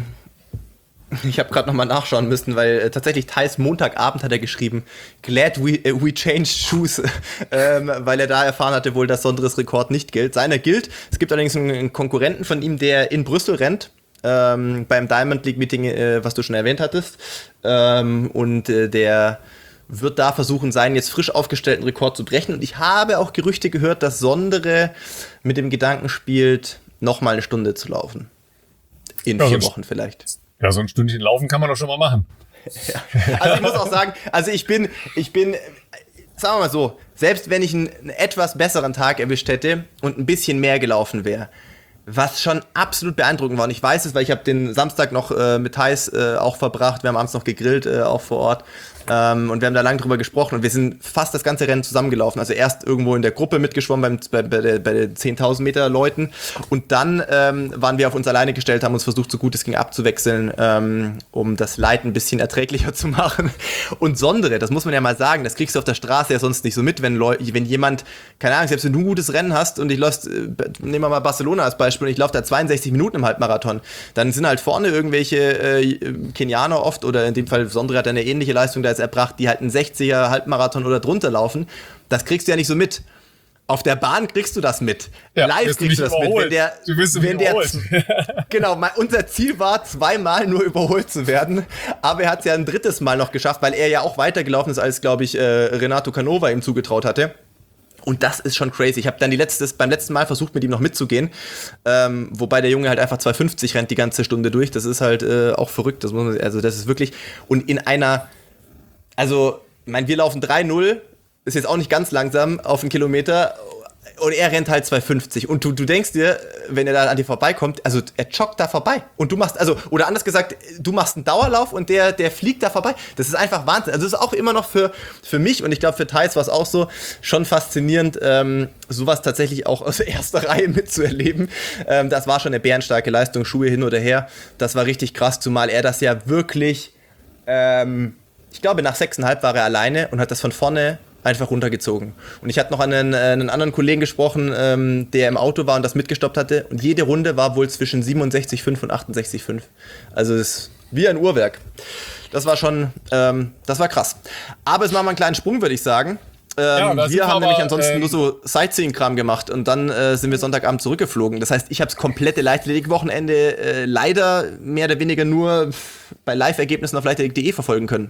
S2: Ich habe gerade nochmal nachschauen müssen, weil äh, tatsächlich Theis Montagabend hat er geschrieben, glad we, uh, we changed shoes, ähm, weil er da erfahren hatte wohl, dass Sondres Rekord nicht gilt. Seiner gilt. Es gibt allerdings einen, einen Konkurrenten von ihm, der in Brüssel rennt, ähm, beim Diamond League Meeting, äh, was du schon erwähnt hattest. Ähm, und äh, der wird da versuchen, seinen jetzt frisch aufgestellten Rekord zu brechen. Und ich habe auch Gerüchte gehört, dass Sondre mit dem Gedanken spielt, nochmal eine Stunde zu laufen. In
S1: ja,
S2: vier Wochen vielleicht.
S1: Ja, so ein Stündchen laufen kann man doch schon mal machen.
S2: Ja. Also ich muss auch sagen, also ich bin, ich bin, sagen wir mal so, selbst wenn ich einen, einen etwas besseren Tag erwischt hätte und ein bisschen mehr gelaufen wäre, was schon absolut beeindruckend war. Und ich weiß es, weil ich habe den Samstag noch äh, mit Thais äh, auch verbracht. Wir haben abends noch gegrillt, äh, auch vor Ort. Ähm, und wir haben da lange drüber gesprochen und wir sind fast das ganze Rennen zusammengelaufen. Also erst irgendwo in der Gruppe mitgeschwommen beim, bei, bei, der, bei den zehntausend Meter Leuten und dann ähm, waren wir auf uns alleine gestellt, haben uns versucht, so gut es ging abzuwechseln, ähm, um das Leid ein bisschen erträglicher zu machen. Und Sondere, das muss man ja mal sagen, das kriegst du auf der Straße ja sonst nicht so mit, wenn, Leu- wenn jemand, keine Ahnung, selbst wenn du ein gutes Rennen hast und ich läufst, äh, nehmen wir mal Barcelona als Beispiel, und ich laufe da zweiundsechzig Minuten im Halbmarathon, dann sind halt vorne irgendwelche äh, Kenianer oft, oder in dem Fall Sondere hat eine ähnliche Leistung da jetzt erbracht, die halt einen sechziger Halbmarathon oder drunter laufen. Das kriegst du ja nicht so mit. Auf der Bahn kriegst du das mit.
S1: Ja,
S2: live kriegst du das
S1: überholt.
S2: mit. Wenn der,
S1: du wirst
S2: wenn der,
S1: überholt.
S2: genau, mein, unser Ziel war, zweimal nur überholt zu werden. Aber er hat es ja ein drittes Mal noch geschafft, weil er ja auch weitergelaufen ist, als, glaube ich, äh, Renato Canova ihm zugetraut hatte. Und das ist schon crazy. Ich habe dann die letztes, beim letzten Mal versucht, mit ihm noch mitzugehen. Ähm, wobei der Junge halt einfach zwei fünfzig rennt die ganze Stunde durch. Das ist halt äh, auch verrückt. Das muss man, also das ist wirklich... Und in einer... Also, ich meine, wir laufen drei null. Ist jetzt auch nicht ganz langsam auf einen Kilometer. Und er rennt halt zwei fünfzig. Und du, du denkst dir, wenn er da an dir vorbeikommt, also er joggt da vorbei. Und du machst, also, oder anders gesagt, du machst einen Dauerlauf und der, der fliegt da vorbei. Das ist einfach Wahnsinn. Also, das ist auch immer noch für, für mich und ich glaube für Thais war es auch so, schon faszinierend, ähm, sowas tatsächlich auch aus erster Reihe mitzuerleben. Ähm, das war schon eine bärenstarke Leistung, Schuhe hin oder her. Das war richtig krass, zumal er das ja wirklich, ähm, ich glaube, nach sechseinhalb war er alleine und hat das von vorne einfach runtergezogen. Und ich hatte noch einen, einen anderen Kollegen gesprochen, ähm, der im Auto war und das mitgestoppt hatte. Und jede Runde war wohl zwischen siebenundsechzig Komma fünf und achtundsechzig Komma fünf. Also es ist wie ein Uhrwerk. Das war schon, ähm, das war krass. Aber jetzt machen wir einen kleinen Sprung, würde ich sagen. Ähm, ja, wir haben aber, nämlich ansonsten ähm, nur so Sightseeing-Kram gemacht und dann äh, sind wir Sonntagabend zurückgeflogen. Das heißt, ich habe das komplette Leichtathletik-Wochenende äh, leider mehr oder weniger nur bei Live-Ergebnissen auf leichtathletik punkt de verfolgen können.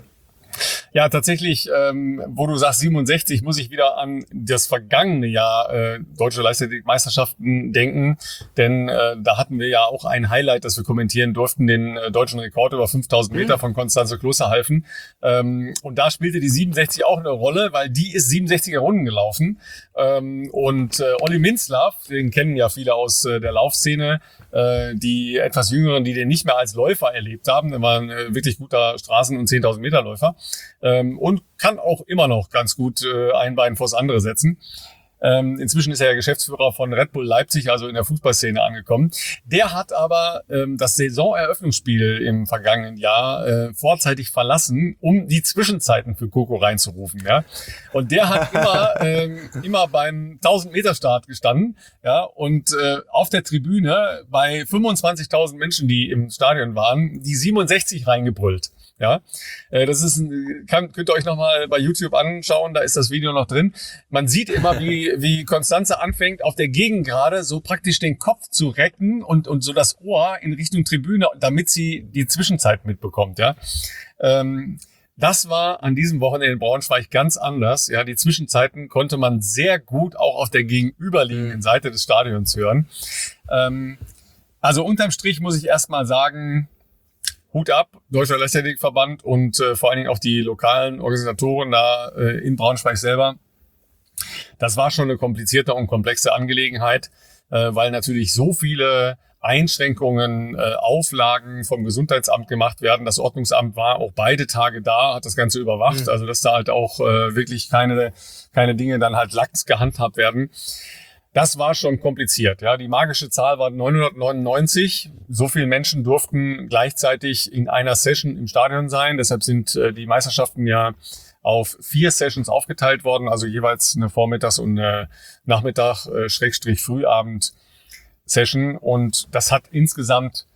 S1: Ja, tatsächlich, ähm, wo du sagst siebenundsechzig, muss ich wieder an das vergangene Jahr äh, Deutsche Leichtathletik-Meisterschaften denken, denn äh, da hatten wir ja auch ein Highlight, das wir kommentieren durften, den äh, deutschen Rekord über fünftausend Meter mhm. von Constanze Klosterhalfen. Ähm, und da spielte die siebenundsechzig auch eine Rolle, weil die ist siebenundsechziger Runden gelaufen. Ähm, und äh, Olli Minzlaff, den kennen ja viele aus äh, der Laufszene, äh, die etwas Jüngeren, die den nicht mehr als Läufer erlebt haben, der war ein äh, wirklich guter Straßen- und zehntausend Meter Läufer. Ähm, und kann auch immer noch ganz gut äh, ein Bein vors andere setzen. Ähm, inzwischen ist er ja Geschäftsführer von Red Bull Leipzig, also in der Fußballszene angekommen. Der hat aber ähm, das Saisoneröffnungsspiel im vergangenen Jahr äh, vorzeitig verlassen, um die Zwischenzeiten für Coco reinzurufen. Ja? Und der hat immer ähm, immer beim tausend-Meter-Start gestanden, ja, und äh, auf der Tribüne bei fünfundzwanzigtausend Menschen, die im Stadion waren, die siebenundsechzig reingebrüllt. Ja, äh, das ist ein, kann, könnt ihr euch nochmal bei YouTube anschauen, da ist das Video noch drin. Man sieht immer, wie wie Constanze anfängt, auf der Gegengrade so praktisch den Kopf zu recken und und so das Ohr in Richtung Tribüne, damit sie die Zwischenzeit mitbekommt. Ja, ähm, das war an diesem Wochenende in Braunschweig ganz anders. Ja, die Zwischenzeiten konnte man sehr gut auch auf der gegenüberliegenden Seite des Stadions hören. Ähm, also unterm Strich muss ich erstmal sagen, Hut ab, Deutscher Leichtathletikverband und äh, vor allen Dingen auch die lokalen Organisatoren da äh, in Braunschweig selber. Das war schon eine komplizierte und komplexe Angelegenheit, äh, weil natürlich so viele Einschränkungen, äh, Auflagen vom Gesundheitsamt gemacht werden. Das Ordnungsamt war auch beide Tage da, hat das Ganze überwacht, mhm. also dass da halt auch äh, wirklich keine keine Dinge dann halt lax gehandhabt werden. Das war schon kompliziert. Ja, die magische Zahl war neunhundertneunundneunzig. So viele Menschen durften gleichzeitig in einer Session im Stadion sein. Deshalb sind äh, die Meisterschaften ja auf vier Sessions aufgeteilt worden, also jeweils eine Vormittags- und eine Nachmittag, äh, Schrägstrich Frühabend-Session. Und das hat insgesamt,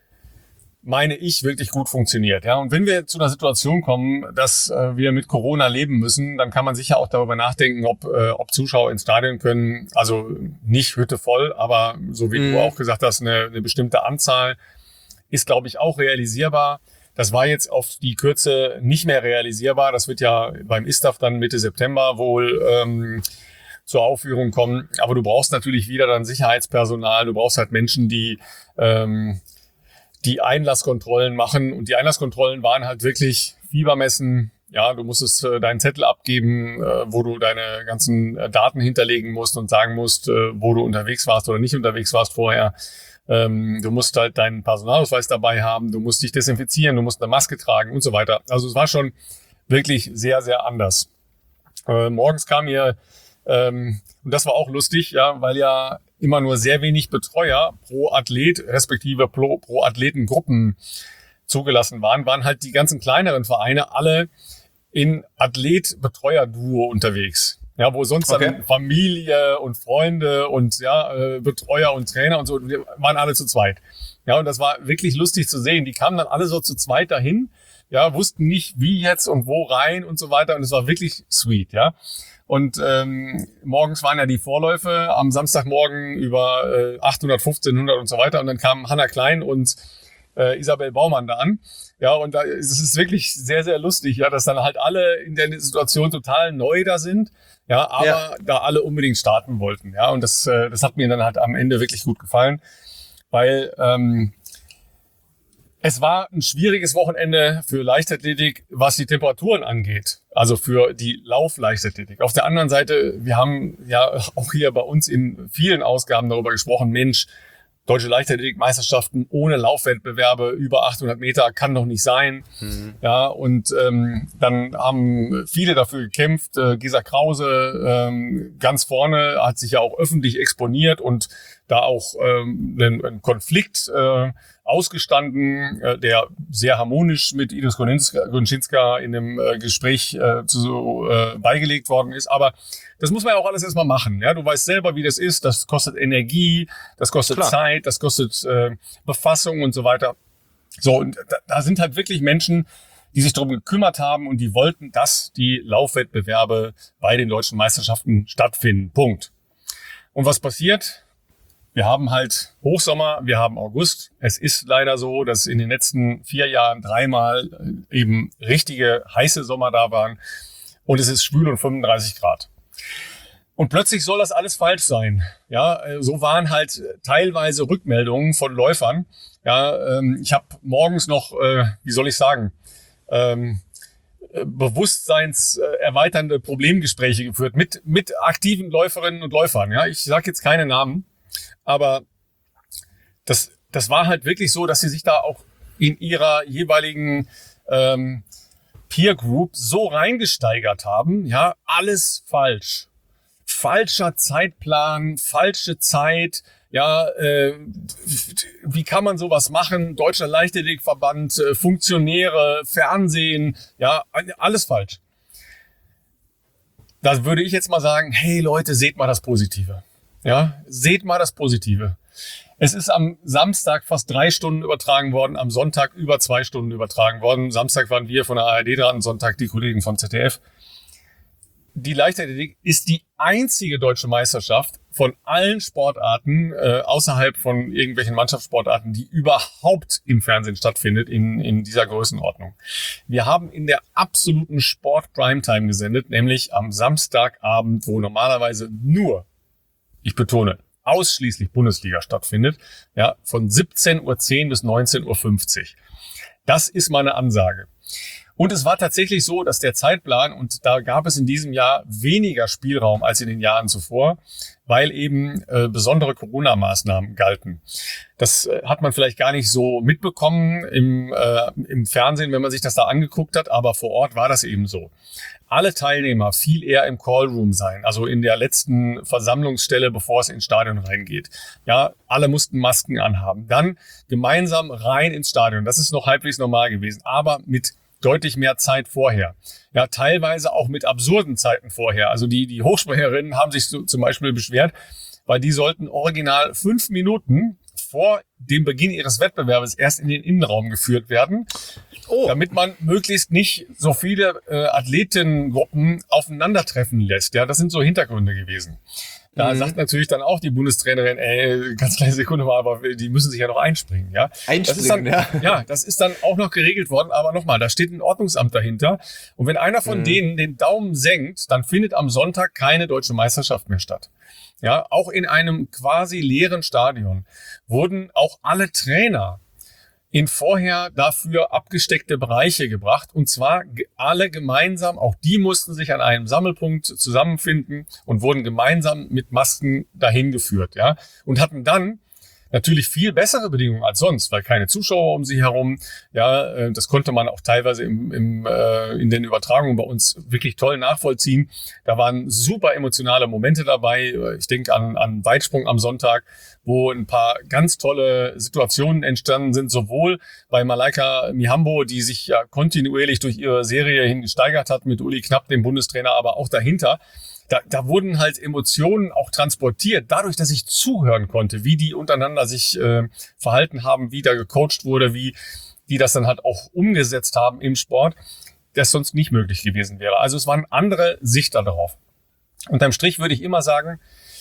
S1: meine ich, wirklich gut funktioniert. Ja, und wenn wir zu einer Situation kommen, dass äh, wir mit Corona leben müssen, dann kann man sicher auch darüber nachdenken, ob, äh, ob Zuschauer ins Stadion können. Also nicht Hütte voll, aber so wie mhm. du auch gesagt hast, eine, eine bestimmte Anzahl ist, glaube ich, auch realisierbar. Das war jetzt auf die Kürze nicht mehr realisierbar. Das wird ja beim I S T A F dann Mitte September wohl ähm, zur Aufführung kommen. Aber du brauchst natürlich wieder dann Sicherheitspersonal. Du brauchst halt Menschen, die ähm, die Einlasskontrollen machen. Und die Einlasskontrollen waren halt wirklich Fiebermessen. Ja, du musstest äh, deinen Zettel abgeben, äh, wo du deine ganzen äh, Daten hinterlegen musst und sagen musst, äh, wo du unterwegs warst oder nicht unterwegs warst vorher. Ähm, du musst halt deinen Personalausweis dabei haben, du musst dich desinfizieren, du musst eine Maske tragen und so weiter. Also es war schon wirklich sehr, sehr anders. Äh, morgens kam hier, ähm, und das war auch lustig, ja, weil ja immer nur sehr wenig Betreuer pro Athlet, respektive pro, pro Athletengruppen zugelassen waren, waren halt die ganzen kleineren Vereine alle in Athlet-Betreuer-Duo unterwegs. Ja, wo sonst okay. dann Familie und Freunde und ja, äh, Betreuer und Trainer und so, die waren alle zu zweit. Ja, und das war wirklich lustig zu sehen. Die kamen dann alle so zu zweit dahin, ja, wussten nicht, wie jetzt und wo rein und so weiter. Und es war wirklich sweet, ja. Und ähm, morgens waren ja die Vorläufe, am Samstagmorgen über äh, achthundert, fünfzehnhundert und so weiter. Und dann kamen Hanna Klein und äh, Isabel Baumann da an. Ja, und da ist es wirklich sehr, sehr lustig, ja, dass dann halt alle in der Situation total neu da sind, ja, aber ja. da alle unbedingt starten wollten, ja, und das, äh, das hat mir dann halt am Ende wirklich gut gefallen, weil ähm, es war ein schwieriges Wochenende für Leichtathletik, was die Temperaturen angeht, also für die Laufleichtathletik. Auf der anderen Seite, wir haben ja auch hier bei uns in vielen Ausgaben darüber gesprochen, Mensch, Deutsche Leichtathletikmeisterschaften ohne Laufwettbewerbe über achthundert Meter kann doch nicht sein. Mhm. Ja, und ähm, dann haben viele dafür gekämpft. Äh, Gesa Krause ähm, ganz vorne hat sich ja auch öffentlich exponiert und da auch ähm, einen, einen Konflikt äh, ausgestanden, äh, der sehr harmonisch mit Iris Gonczynska in dem äh, Gespräch äh, zu, äh, beigelegt worden ist. Aber das muss man ja auch alles erstmal machen. Ja, du weißt selber, wie das ist. Das kostet Energie, das kostet Klar. Zeit, das kostet äh, Befassung und so weiter. So, und da, da sind halt wirklich Menschen, die sich darum gekümmert haben und die wollten, dass die Laufwettbewerbe bei den deutschen Meisterschaften stattfinden. Punkt. Und was passiert? Wir haben halt Hochsommer, wir haben August. Es ist leider so, dass in den letzten vier Jahren dreimal eben richtige heiße Sommer da waren und es ist schwül und fünfunddreißig Grad. Und plötzlich soll das alles falsch sein. Ja, so waren halt teilweise Rückmeldungen von Läufern. Ja, ähm, ich habe morgens noch, äh, wie soll ich sagen, ähm, bewusstseinserweiternde Problemgespräche geführt mit mit aktiven Läuferinnen und Läufern. Ja, ich sage jetzt keine Namen. Aber das, das war halt wirklich so, dass sie sich da auch in ihrer jeweiligen ähm, Peer Group so reingesteigert haben. Ja, alles falsch. Falscher Zeitplan, falsche Zeit. Ja, äh, wie kann man sowas machen? Deutscher Leichtathletikverband, äh, Funktionäre, Fernsehen, ja, alles falsch. Da würde ich jetzt mal sagen, hey Leute, seht mal das Positive. Ja, seht mal das Positive. Es ist am Samstag fast drei Stunden übertragen worden, am Sonntag über zwei Stunden übertragen worden. Samstag waren wir von der A R D dran, Sonntag die Kollegen vom Z D F. Die Leichtathletik ist die einzige deutsche Meisterschaft von allen Sportarten, äh, außerhalb von irgendwelchen Mannschaftssportarten, die überhaupt im Fernsehen stattfindet, in, in dieser Größenordnung. Wir haben in der absoluten Sport-Primetime gesendet, nämlich am Samstagabend, wo normalerweise nur, ich betone, ausschließlich Bundesliga stattfindet, ja, von siebzehn Uhr zehn bis neunzehn Uhr fünfzig. Das ist meine Ansage. Und es war tatsächlich so, dass der Zeitplan, und da gab es in diesem Jahr weniger Spielraum als in den Jahren zuvor, weil eben äh, besondere Corona-Maßnahmen galten. Das äh, hat man vielleicht gar nicht so mitbekommen im, äh, im Fernsehen, wenn man sich das da angeguckt hat, aber vor Ort war das eben so. Alle Teilnehmer viel eher im Callroom sein, also in der letzten Versammlungsstelle, bevor es ins Stadion reingeht. Ja, alle mussten Masken anhaben. Dann gemeinsam rein ins Stadion. Das ist noch halbwegs normal gewesen, aber mit deutlich mehr Zeit vorher. Ja, teilweise auch mit absurden Zeiten vorher. Also die, die Hochspringerinnen haben sich so, zum Beispiel beschwert, weil die sollten original fünf Minuten vor dem Beginn ihres Wettbewerbs erst in den Innenraum geführt werden, oh. damit man möglichst nicht so viele äh, Athletengruppen aufeinandertreffen lässt. Ja, das sind so Hintergründe gewesen. Da mhm. sagt natürlich dann auch die Bundestrainerin, ey, ganz kleine Sekunde mal, aber die müssen sich ja noch einspringen, ja.
S2: Einspringen,
S1: das ist dann,
S2: ja.
S1: Ja, das ist dann auch noch geregelt worden, aber nochmal, da steht ein Ordnungsamt dahinter. Und wenn einer von mhm. denen den Daumen senkt, dann findet am Sonntag keine deutsche Meisterschaft mehr statt. Ja, auch in einem quasi leeren Stadion wurden auch alle Trainer in vorher dafür abgesteckte Bereiche gebracht. Und zwar alle gemeinsam, auch die mussten sich an einem Sammelpunkt zusammenfinden und wurden gemeinsam mit Masken dahin geführt, ja, und hatten dann natürlich viel bessere Bedingungen als sonst, weil keine Zuschauer um sie herum. Ja, das konnte man auch teilweise im, im, äh, in den Übertragungen bei uns wirklich toll nachvollziehen. Da waren super emotionale Momente dabei. Ich denke an, an Weitsprung am Sonntag, wo ein paar ganz tolle Situationen entstanden sind, sowohl bei Malaika Mihambo, die sich ja kontinuierlich durch ihre Serie hin gesteigert hat mit Uli Knapp, dem Bundestrainer, aber auch dahinter. Da, da wurden halt Emotionen auch transportiert, dadurch, dass ich zuhören konnte, wie die untereinander sich äh, verhalten haben, wie da gecoacht wurde, wie die das dann halt auch umgesetzt haben im Sport, das sonst nicht möglich gewesen wäre. Also es waren andere Sichter darauf. Unterm Strich würde ich immer sagen,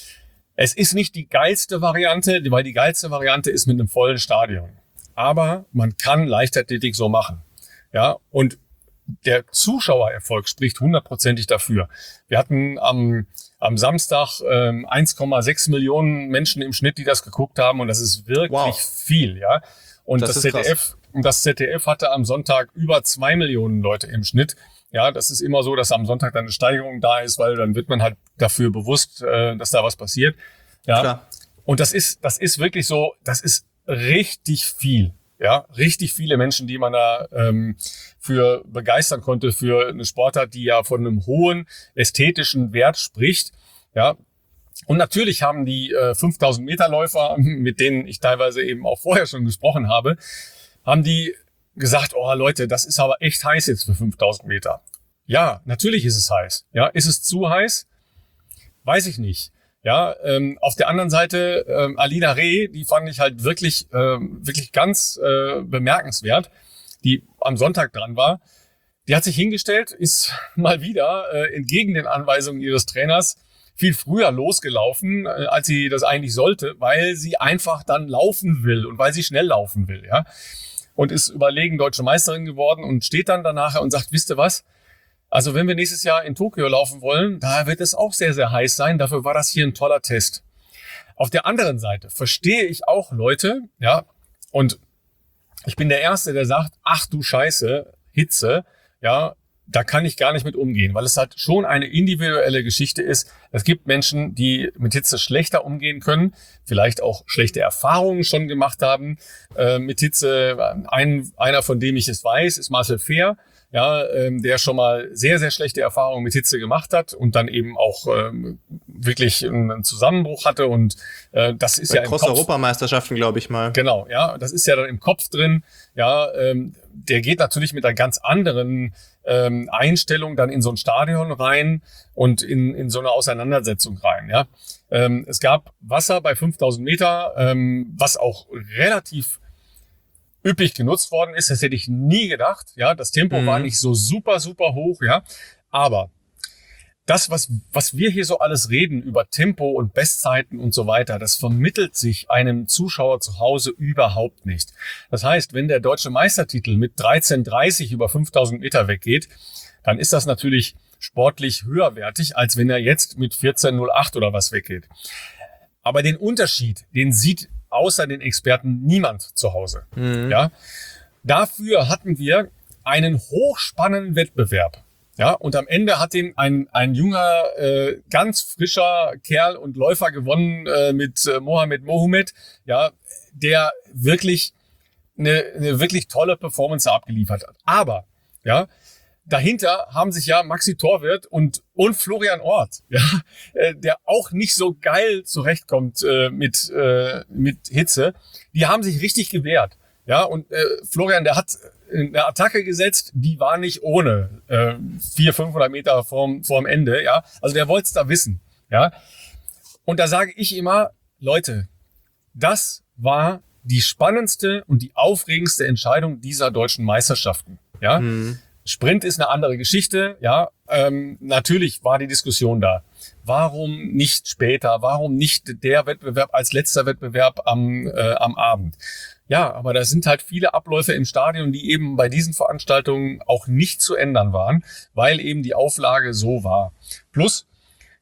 S1: es ist nicht die geilste Variante, weil die geilste Variante ist mit einem vollen Stadion. Aber man kann Leichtathletik so machen. Ja, und der Zuschauererfolg spricht hundertprozentig dafür. Wir hatten am, am Samstag ähm, eins Komma sechs Millionen Menschen im Schnitt, die das geguckt haben, und das ist wirklich wow. viel, ja. Und das, das Z D F, und das Z D F hatte am Sonntag über zwei Millionen Leute im Schnitt. Ja, das ist immer so, dass am Sonntag dann eine Steigerung da ist, weil dann wird man halt dafür bewusst, äh, dass da was passiert. Ja. Klar. Und das ist, das ist wirklich so, das ist richtig viel. Ja, richtig viele Menschen, die man da ähm, für begeistern konnte, für eine Sportart, die ja von einem hohen ästhetischen Wert spricht. Ja, und natürlich haben die äh, fünftausend Meter Läufer, mit denen ich teilweise eben auch vorher schon gesprochen habe, haben die gesagt, oh Leute, das ist aber echt heiß jetzt für fünftausend Meter. Ja, natürlich ist es heiß. Ja, ist es zu heiß? Weiß ich nicht. Ja, ähm, auf der anderen Seite ähm, Alina Reh, die fand ich halt wirklich, ähm, wirklich ganz äh, bemerkenswert, die am Sonntag dran war. Die hat sich hingestellt, ist mal wieder äh, entgegen den Anweisungen ihres Trainers viel früher losgelaufen, äh, als sie das eigentlich sollte, weil sie einfach dann laufen will und weil sie schnell laufen will, ja. Und ist überlegen deutsche Meisterin geworden und steht dann danach und sagt, wisst ihr was? Also wenn wir nächstes Jahr in Tokio laufen wollen, da wird es auch sehr, sehr heiß sein. Dafür war das hier ein toller Test. Auf der anderen Seite verstehe ich auch Leute, ja, und ich bin der Erste, der sagt, ach du Scheiße, Hitze, ja, da kann ich gar nicht mit umgehen, weil es halt schon eine individuelle Geschichte ist. Es gibt Menschen, die mit Hitze schlechter umgehen können, vielleicht auch schlechte Erfahrungen schon gemacht haben äh, mit Hitze. Ein, einer, von dem ich es weiß, ist Marcel Fehr. Ja, ähm, der schon mal sehr, sehr schlechte Erfahrungen mit Hitze gemacht hat und dann eben auch ähm, wirklich einen Zusammenbruch hatte, und äh, das ist
S2: Bei
S1: ja im Kopf.
S2: Cross-Europameisterschaften, glaube ich mal.
S1: Genau, ja, das ist ja dann im Kopf drin. Ja, ähm, der geht natürlich mit einer ganz anderen ähm, Einstellung dann in so ein Stadion rein und in in so eine Auseinandersetzung rein. Ja, ähm, es gab Wasser bei fünftausend Meter, ähm, was auch relativ üppig genutzt worden ist. Das hätte ich nie gedacht. Ja, das Tempo mhm. war nicht so super, super hoch. Ja, aber das, was, was wir hier so alles reden über Tempo und Bestzeiten und so weiter, das vermittelt sich einem Zuschauer zu Hause überhaupt nicht. Das heißt, wenn der deutsche Meistertitel mit dreizehn dreißig über fünftausend Meter weggeht, dann ist das natürlich sportlich höherwertig, als wenn er jetzt mit vierzehn null acht oder was weggeht. Aber den Unterschied, den sieht außer den Experten niemand zu Hause. Mhm. Ja, dafür hatten wir einen hochspannenden Wettbewerb. Ja, und am Ende hat ihn ein ein junger, äh, ganz frischer Kerl und Läufer gewonnen äh, mit äh, Mohamed Mohamed, ja, der wirklich eine, eine wirklich tolle Performance abgeliefert hat. Aber ja, dahinter haben sich ja Maxi Torwirt und und Florian Orth, ja, äh, der auch nicht so geil zurechtkommt äh, mit äh, mit Hitze. Die haben sich richtig gewehrt, ja. Und äh, Florian, der hat eine Attacke gesetzt, die war nicht ohne äh, vierhundert, fünfhundert Meter vorm vorm Ende, ja. Also der wollte es da wissen, ja. Und da sage ich immer, Leute, das war die spannendste und die aufregendste Entscheidung dieser deutschen Meisterschaften, ja. Mhm. Sprint ist eine andere Geschichte, ja. Ähm, natürlich war die Diskussion da. Warum nicht später? Warum nicht der Wettbewerb als letzter Wettbewerb am äh, am Abend? Ja, aber da sind halt viele Abläufe im Stadion, die eben bei diesen Veranstaltungen auch nicht zu ändern waren, weil eben die Auflage so war. Plus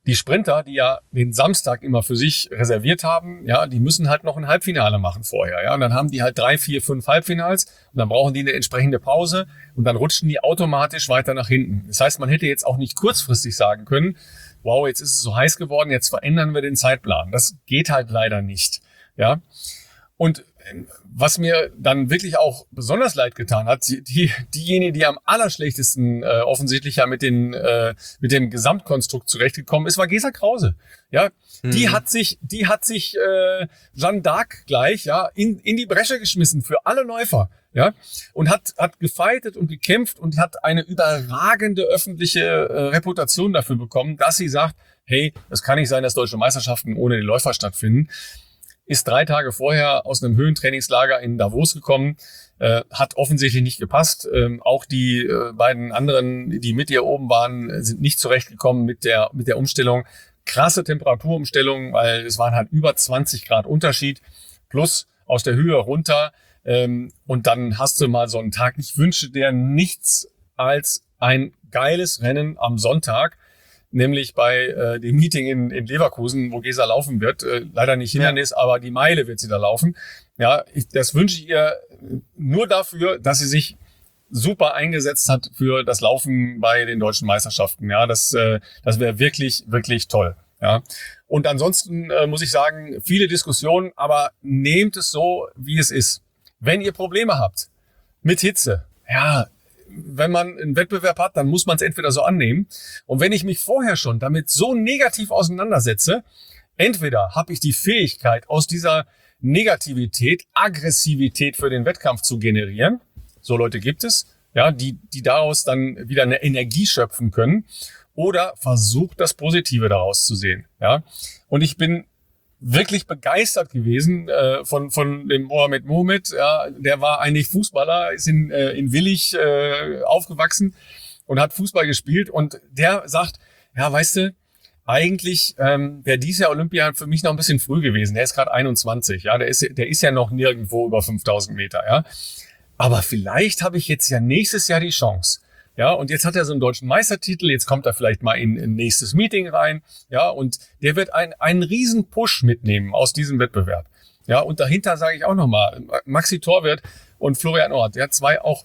S1: Die Sprinter, die ja den Samstag immer für sich reserviert haben, ja, die müssen halt noch ein Halbfinale machen vorher, ja. Und dann haben die halt drei, vier, fünf Halbfinals und dann brauchen die eine entsprechende Pause und dann rutschen die automatisch weiter nach hinten. Das heißt, man hätte jetzt auch nicht kurzfristig sagen können, wow, jetzt ist es so heiß geworden, jetzt verändern wir den Zeitplan. Das geht halt leider nicht, ja. Und was mir dann wirklich auch besonders leid getan hat, die, die diejenige, die am allerschlechtesten äh, offensichtlich ja mit den äh, mit dem Gesamtkonstrukt zurechtgekommen ist, war Gesa Krause. Ja, mhm. die hat sich, die hat sich äh, Jeanne d'Arc gleich ja in in die Bresche geschmissen für alle Läufer. Ja, und hat hat gefightet und gekämpft und hat eine überragende öffentliche äh, Reputation dafür bekommen, dass sie sagt, hey, es kann nicht sein, dass deutsche Meisterschaften ohne die Läufer stattfinden. Ist drei Tage vorher aus einem Höhentrainingslager in Davos gekommen, äh, hat offensichtlich nicht gepasst. Ähm, auch die äh, beiden anderen, die mit ihr oben waren, sind nicht zurechtgekommen mit der mit der Umstellung. Krasse Temperaturumstellung, weil es waren halt über zwanzig Grad Unterschied, plus aus der Höhe runter. Ähm, und dann hast du mal so einen Tag. Ich wünsche dir nichts als ein geiles Rennen am Sonntag. Nämlich bei äh, dem Meeting in, in Leverkusen, wo Gesa laufen wird. Äh, leider nicht Hindernis, ja. aber die Meile wird sie da laufen. Ja, ich, das wünsche ich ihr nur dafür, dass sie sich super eingesetzt hat für das Laufen bei den deutschen Meisterschaften. Ja, das, äh, das wäre wirklich, wirklich toll. Ja, und ansonsten äh, muss ich sagen, viele Diskussionen, aber nehmt es so, wie es ist. Wenn ihr Probleme habt mit Hitze, ja, wenn man einen Wettbewerb hat, dann muss man es entweder so annehmen. Und wenn ich mich vorher schon damit so negativ auseinandersetze, entweder habe ich die Fähigkeit, aus dieser Negativität Aggressivität für den Wettkampf zu generieren. So Leute gibt es, ja, die, die daraus dann wieder eine Energie schöpfen können. Oder versucht, das Positive daraus zu sehen. Ja, und ich bin wirklich begeistert gewesen äh, von von dem Mohamed Mohamed. Ja, der war eigentlich Fußballer, ist in äh, in Willich äh, aufgewachsen und hat Fußball gespielt. Und der sagt, ja, weißt du, eigentlich ähm, wäre dieses Jahr Olympia für mich noch ein bisschen früh gewesen. Der ist gerade einundzwanzig, ja, der ist der ist ja noch nirgendwo über fünftausend Meter, ja. Aber vielleicht habe ich jetzt ja nächstes Jahr die Chance. Ja, und jetzt hat er so einen deutschen Meistertitel, jetzt kommt er vielleicht mal in ein nächstes Meeting rein, ja, und der wird ein, einen riesen Push mitnehmen aus diesem Wettbewerb. Ja, und dahinter sage ich auch nochmal, Maxi Torwirth und Florian Ort, ja, zwei auch,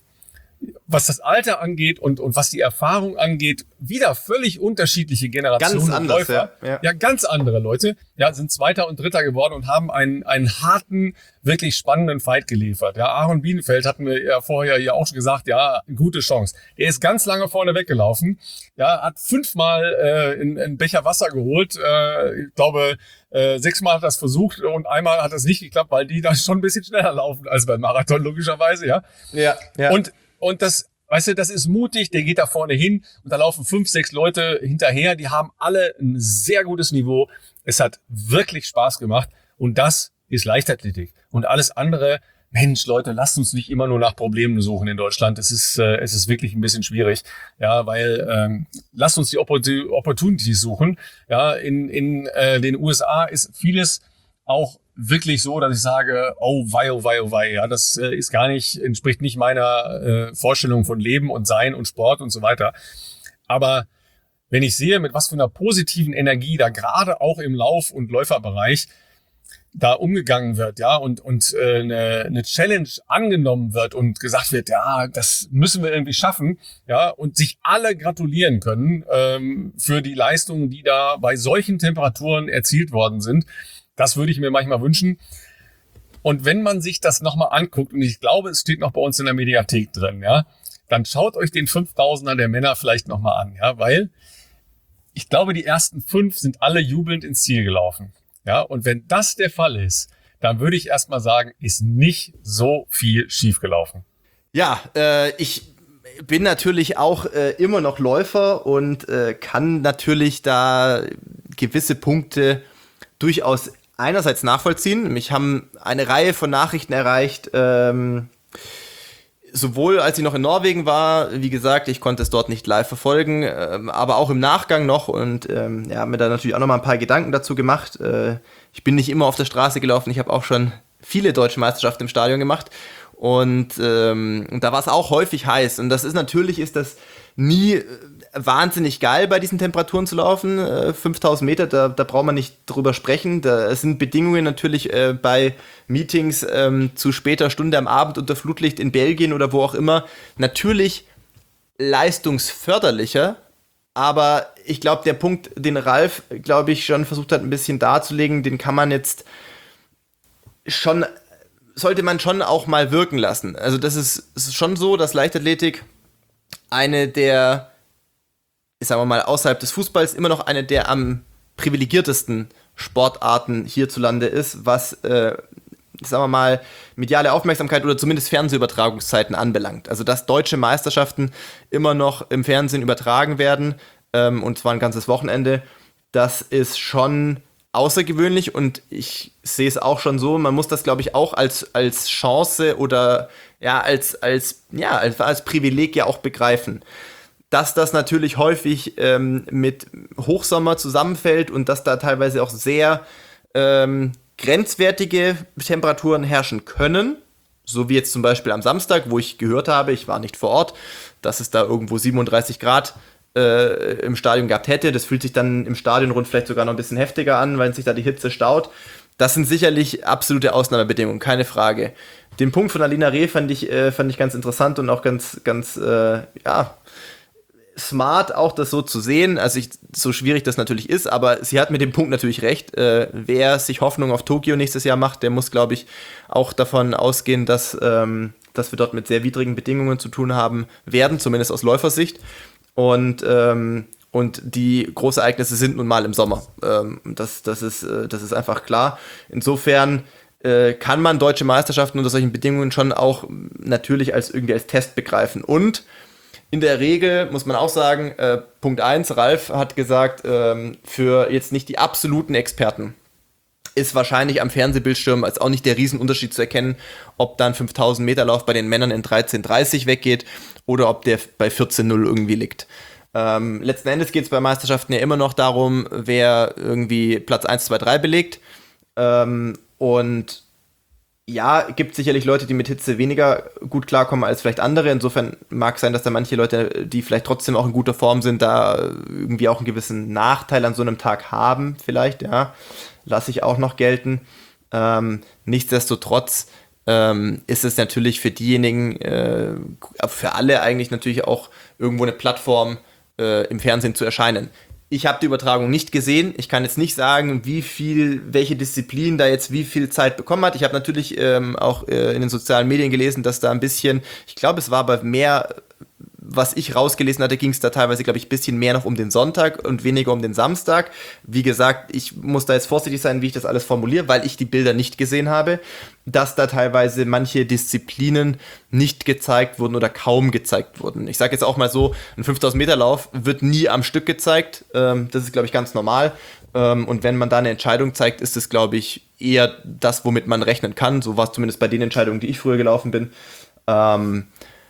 S1: was das Alter angeht und, und was die Erfahrung angeht, wieder völlig unterschiedliche Generationen.
S2: Ganz anders,
S1: Läufer.
S2: Ja, ja.
S1: ja, ganz andere Leute, ja, sind Zweiter und Dritter geworden und haben einen, einen harten, wirklich spannenden Fight geliefert. Ja, Aaron Bienenfeld hatten wir ja vorher ja auch schon gesagt, ja, gute Chance. Er ist ganz lange vorne weggelaufen, ja, hat fünfmal äh, einen Becher Wasser geholt, äh, ich glaube, äh, sechsmal hat er es versucht und einmal hat es nicht geklappt, weil die da schon ein bisschen schneller laufen als beim Marathon, logischerweise, ja.
S2: Ja, ja.
S1: Und Und das, weißt du, das ist mutig, der geht da vorne hin und da laufen fünf, sechs Leute hinterher, die haben alle ein sehr gutes Niveau. Es hat wirklich Spaß gemacht und das ist Leichtathletik. Und alles andere, Mensch, Leute, lasst uns nicht immer nur nach Problemen suchen in Deutschland. Es ist, äh, es ist wirklich ein bisschen schwierig, ja, weil ähm, lasst uns die Oppor- Opportunities suchen. Ja, in in äh, den U S A ist vieles auch wirklich so, dass ich sage, oh wei, oh wei, oh wei, ja, das äh, ist gar nicht, entspricht nicht meiner äh, Vorstellung von Leben und Sein und Sport und so weiter. Aber wenn ich sehe, mit was für einer positiven Energie da gerade auch im Lauf- und Läuferbereich da umgegangen wird, ja, und und äh, eine, eine Challenge angenommen wird und gesagt wird, ja, das müssen wir irgendwie schaffen, ja, und sich alle gratulieren können ähm, für die Leistungen, die da bei solchen Temperaturen erzielt worden sind. Das würde ich mir manchmal wünschen. Und wenn man sich das nochmal anguckt, und ich glaube, es steht noch bei uns in der Mediathek drin, ja, dann schaut euch den fünftausender der Männer vielleicht nochmal an, ja, weil ich glaube, die ersten fünf sind alle jubelnd ins Ziel gelaufen. Ja, und wenn das der Fall ist, dann würde ich erstmal sagen, ist nicht so viel schiefgelaufen.
S2: Ja, äh, ich bin natürlich auch äh, immer noch Läufer und äh, kann natürlich da gewisse Punkte durchaus einerseits nachvollziehen. Mich haben eine Reihe von Nachrichten erreicht, ähm, sowohl als ich noch in Norwegen war, wie gesagt, ich konnte es dort nicht live verfolgen, ähm, aber auch im Nachgang noch und ähm, ja, habe mir da natürlich auch noch mal ein paar Gedanken dazu gemacht. Äh, ich bin nicht immer auf der Straße gelaufen, ich habe auch schon viele deutsche Meisterschaften im Stadion gemacht und ähm, da war es auch häufig heiß und das ist natürlich, ist das nie äh, wahnsinnig geil, bei diesen Temperaturen zu laufen. Äh, fünftausend Meter, da, da braucht man nicht drüber sprechen. Da sind Bedingungen natürlich äh, bei Meetings ähm, zu später Stunde am Abend unter Flutlicht in Belgien oder wo auch immer natürlich leistungsförderlicher. Aber ich glaube, der Punkt, den Ralf, glaube ich, schon versucht hat, ein bisschen darzulegen, den kann man jetzt schon, sollte man schon auch mal wirken lassen. Also das ist, es ist schon so, dass Leichtathletik eine der, sagen wir mal, außerhalb des Fußballs immer noch eine der am privilegiertesten Sportarten hierzulande ist, was, äh, sagen wir mal, mediale Aufmerksamkeit oder zumindest Fernsehübertragungszeiten anbelangt. Also dass deutsche Meisterschaften immer noch im Fernsehen übertragen werden, ähm, und zwar ein ganzes Wochenende, das ist schon außergewöhnlich und ich sehe es auch schon so, man muss das, glaube ich, auch als, als Chance oder ja, als, als, ja, als, als Privileg ja auch begreifen. Dass das natürlich häufig ähm, mit Hochsommer zusammenfällt und dass da teilweise auch sehr ähm, grenzwertige Temperaturen herrschen können, so wie jetzt zum Beispiel am Samstag, wo ich gehört habe, ich war nicht vor Ort, dass es da irgendwo siebenunddreißig Grad äh, im Stadion gehabt hätte. Das fühlt sich dann im Stadionrund vielleicht sogar noch ein bisschen heftiger an, weil sich da die Hitze staut. Das sind sicherlich absolute Ausnahmebedingungen, keine Frage. Den Punkt von Alina Reh fand ich, äh, fand ich ganz interessant und auch ganz, ganz, äh, ja, smart auch das so zu sehen, also ich, so schwierig das natürlich ist, aber sie hat mit dem Punkt natürlich recht. Äh, wer sich Hoffnung auf Tokio nächstes Jahr macht, der muss, glaube ich, auch davon ausgehen, dass, ähm, dass wir dort mit sehr widrigen Bedingungen zu tun haben werden, zumindest aus Läufersicht. Und, ähm, und die Großereignisse sind nun mal im Sommer. Ähm, das, das, ist, äh, das ist einfach klar. Insofern äh, kann man deutsche Meisterschaften unter solchen Bedingungen schon auch natürlich als irgendwie als Test begreifen. Und in der Regel muss man auch sagen, äh, Punkt eins, Ralf hat gesagt, ähm, für jetzt nicht die absoluten Experten ist wahrscheinlich am Fernsehbildschirm als auch nicht der Riesenunterschied zu erkennen, ob dann fünftausend Meter Lauf bei den Männern in dreizehn dreißig weggeht oder ob der bei vierzehn null irgendwie liegt. Ähm, letzten Endes geht es bei Meisterschaften ja immer noch darum, wer irgendwie Platz eins, zwei, drei belegt. Ähm, und ja, gibt sicherlich Leute, die mit Hitze weniger gut klarkommen als vielleicht andere. Insofern mag es sein, dass da manche Leute, die vielleicht trotzdem auch in guter Form sind, da irgendwie auch einen gewissen Nachteil an so einem Tag haben, vielleicht, ja. Lasse ich auch noch gelten. Ähm, nichtsdestotrotz ähm, ist es natürlich für diejenigen, äh, für alle eigentlich natürlich auch irgendwo eine Plattform äh, im Fernsehen zu erscheinen. Ich habe die Übertragung nicht gesehen. Ich kann jetzt nicht sagen, wie viel, welche Disziplin da jetzt wie viel Zeit bekommen hat. Ich habe natürlich ähm, auch äh, in den sozialen Medien gelesen, dass da ein bisschen, ich glaube, es war aber mehr, was ich rausgelesen hatte, ging es da teilweise, glaube ich, ein bisschen mehr noch um den Sonntag und weniger um den Samstag. Wie gesagt, ich muss da jetzt vorsichtig sein, wie ich das alles formuliere, weil ich die Bilder nicht gesehen habe, dass da teilweise manche Disziplinen nicht gezeigt wurden oder kaum gezeigt wurden. Ich sage jetzt auch mal so, ein fünftausend Meter Lauf wird nie am Stück gezeigt. Ähm, das ist, glaube ich, ganz normal. Ähm, und wenn man da eine Entscheidung zeigt, ist es, glaube ich, eher das, womit man rechnen kann. So war es zumindest bei den Entscheidungen, die ich früher gelaufen bin. Ähm,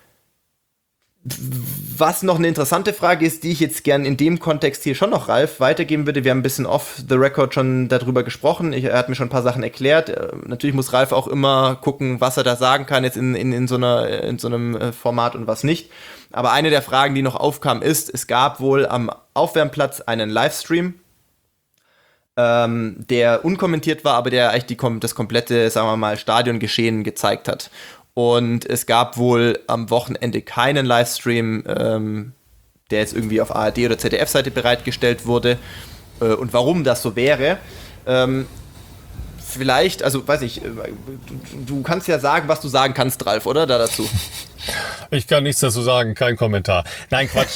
S2: Was noch eine interessante Frage ist, die ich jetzt gern in dem Kontext hier schon noch Ralf weitergeben würde. Wir haben ein bisschen off the record schon darüber gesprochen. Ich, er hat mir schon ein paar Sachen erklärt. Natürlich muss Ralf auch immer gucken, was er da sagen kann jetzt in, in, in, so, einer, in so einem Format und was nicht. Aber eine der Fragen, die noch aufkam, ist, es gab wohl am Aufwärmplatz einen Livestream, ähm, der unkommentiert war, aber der eigentlich die, das komplette, sagen wir mal, Stadiongeschehen gezeigt hat. Und es gab wohl am Wochenende keinen Livestream, ähm, der jetzt irgendwie auf A R D oder Z D F-Seite bereitgestellt wurde. Äh, und warum das so wäre, ähm, vielleicht, also weiß ich, du, du kannst ja sagen, was du sagen kannst, Ralf, oder? Da dazu.
S1: Ich kann nichts dazu sagen, kein Kommentar. Nein, Quatsch.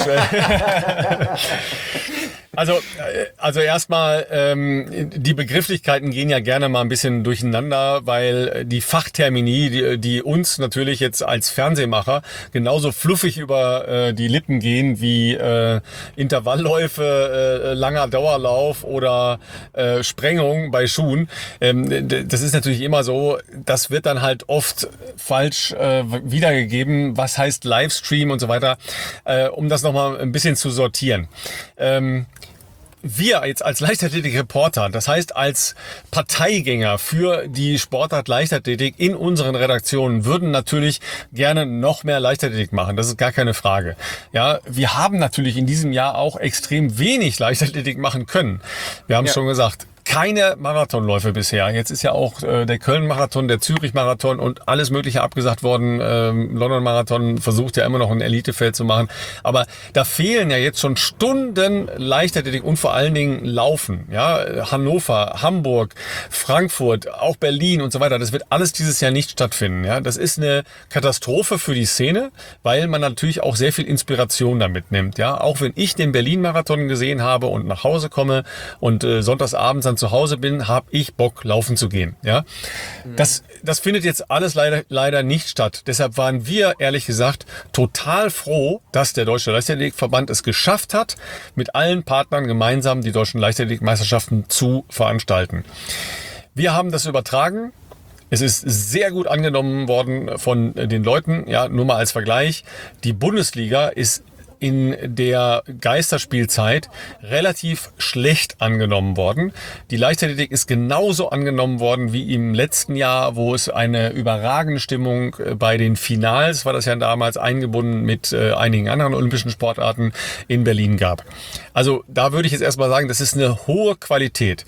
S1: Also, also erstmal, ähm, die Begrifflichkeiten gehen ja gerne mal ein bisschen durcheinander, weil die Fachtermini, die, die uns natürlich jetzt als Fernsehmacher genauso fluffig über äh, die Lippen gehen wie äh, Intervallläufe, äh, langer Dauerlauf oder äh, Sprengung bei Schuhen. Ähm, das ist natürlich immer so, das wird dann halt oft falsch äh, wiedergegeben, was heißt Livestream und so weiter, äh, um das nochmal ein bisschen zu sortieren. Ähm, wir jetzt als Leichtathletik-Reporter, das heißt als Parteigänger für die Sportart Leichtathletik in unseren Redaktionen, würden natürlich gerne noch mehr Leichtathletik machen. Das ist gar keine Frage. Ja, wir haben natürlich in diesem Jahr auch extrem wenig Leichtathletik machen können. Wir haben es ja schon gesagt. Keine Marathonläufe bisher. Jetzt ist ja auch äh, der Köln-Marathon, der Zürich-Marathon und alles Mögliche abgesagt worden. Ähm, London-Marathon versucht ja immer noch ein Elitefeld zu machen. Aber da fehlen ja jetzt schon Stunden Leichtathletik und vor allen Dingen Laufen. Ja, Hannover, Hamburg, Frankfurt, auch Berlin und so weiter. Das wird alles dieses Jahr nicht stattfinden. Ja, das ist eine Katastrophe für die Szene, weil man natürlich auch sehr viel Inspiration damit nimmt. Ja, auch wenn ich den Berlin-Marathon gesehen habe und nach Hause komme und äh, sonntagsabends dann zu Hause bin, habe ich Bock, laufen zu gehen. Ja, mhm. das, das findet jetzt alles leider, leider nicht statt. Deshalb waren wir, ehrlich gesagt, total froh, dass der Deutsche Leichtathletikverband es geschafft hat, mit allen Partnern gemeinsam die deutschen Leichtathletikmeisterschaften zu veranstalten. Wir haben das übertragen. Es ist sehr gut angenommen worden von den Leuten. Ja, nur mal als Vergleich. Die Bundesliga ist in der Geisterspielzeit relativ schlecht angenommen worden. Die Leichtathletik ist genauso angenommen worden wie im letzten Jahr, wo es eine überragende Stimmung bei den Finals, war das ja damals eingebunden mit äh, einigen anderen olympischen Sportarten, in Berlin gab. Also da würde ich jetzt erstmal sagen, das ist eine hohe Qualität.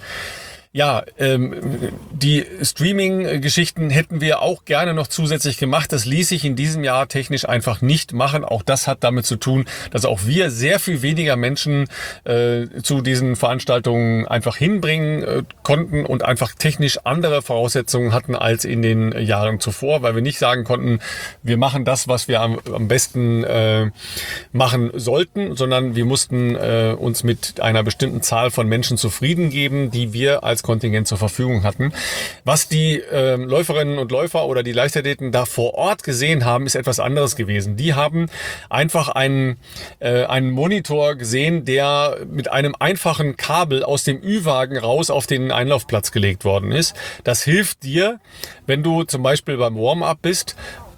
S1: Ja, ähm, die Streaming-Geschichten hätten wir auch gerne noch zusätzlich gemacht. Das ließ sich in diesem Jahr technisch einfach nicht machen. Auch das hat damit zu tun, dass auch wir sehr viel weniger Menschen äh, zu diesen Veranstaltungen einfach hinbringen äh, konnten und einfach technisch andere Voraussetzungen hatten als in den Jahren zuvor, weil wir nicht sagen konnten, wir machen das, was wir am, am besten äh, machen sollten, sondern wir mussten äh, uns mit einer bestimmten Zahl von Menschen zufrieden geben, die wir als Kontingent zur Verfügung hatten. Was die äh, Läuferinnen und Läufer oder die Leichtathleten da vor Ort gesehen haben, ist etwas anderes gewesen. Die haben einfach einen, äh, einen Monitor gesehen, der mit einem einfachen Kabel aus dem Ü-Wagen raus auf den Einlaufplatz gelegt worden ist. Das hilft dir, wenn du zum Beispiel beim Warm-up bist,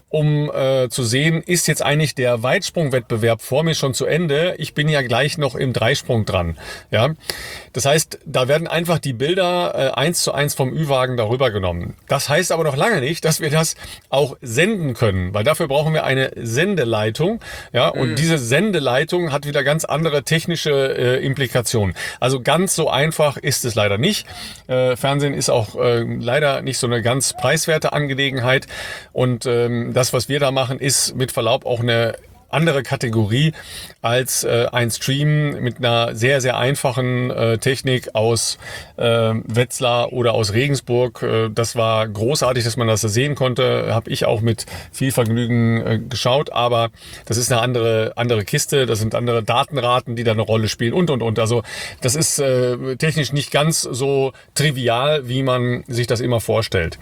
S1: um äh, zu sehen, ist jetzt eigentlich der Weitsprungwettbewerb vor mir schon zu Ende. Ich bin ja gleich noch im Dreisprung dran. Ja, das heißt, da werden einfach die Bilder äh, eins zu eins vom Ü-Wagen darüber genommen. Das heißt aber noch lange nicht, dass wir das auch senden können, weil dafür brauchen wir eine Sendeleitung. Ja, und mhm. diese Sendeleitung hat wieder ganz andere technische äh, Implikationen. Also ganz so einfach ist es leider nicht. Äh, Fernsehen ist auch äh, leider nicht so eine ganz preiswerte Angelegenheit und ähm, das, was wir da machen, ist mit Verlaub auch eine andere Kategorie als äh, ein Stream mit einer sehr, sehr einfachen äh, Technik aus äh, Wetzlar oder aus Regensburg. Äh, das war großartig, dass man das sehen konnte. Habe ich auch mit viel Vergnügen äh, geschaut, aber das ist eine andere, andere Kiste. Das sind andere Datenraten, die da eine Rolle spielen und, und, und. Also das ist äh, technisch nicht ganz so trivial, wie man sich das immer vorstellt.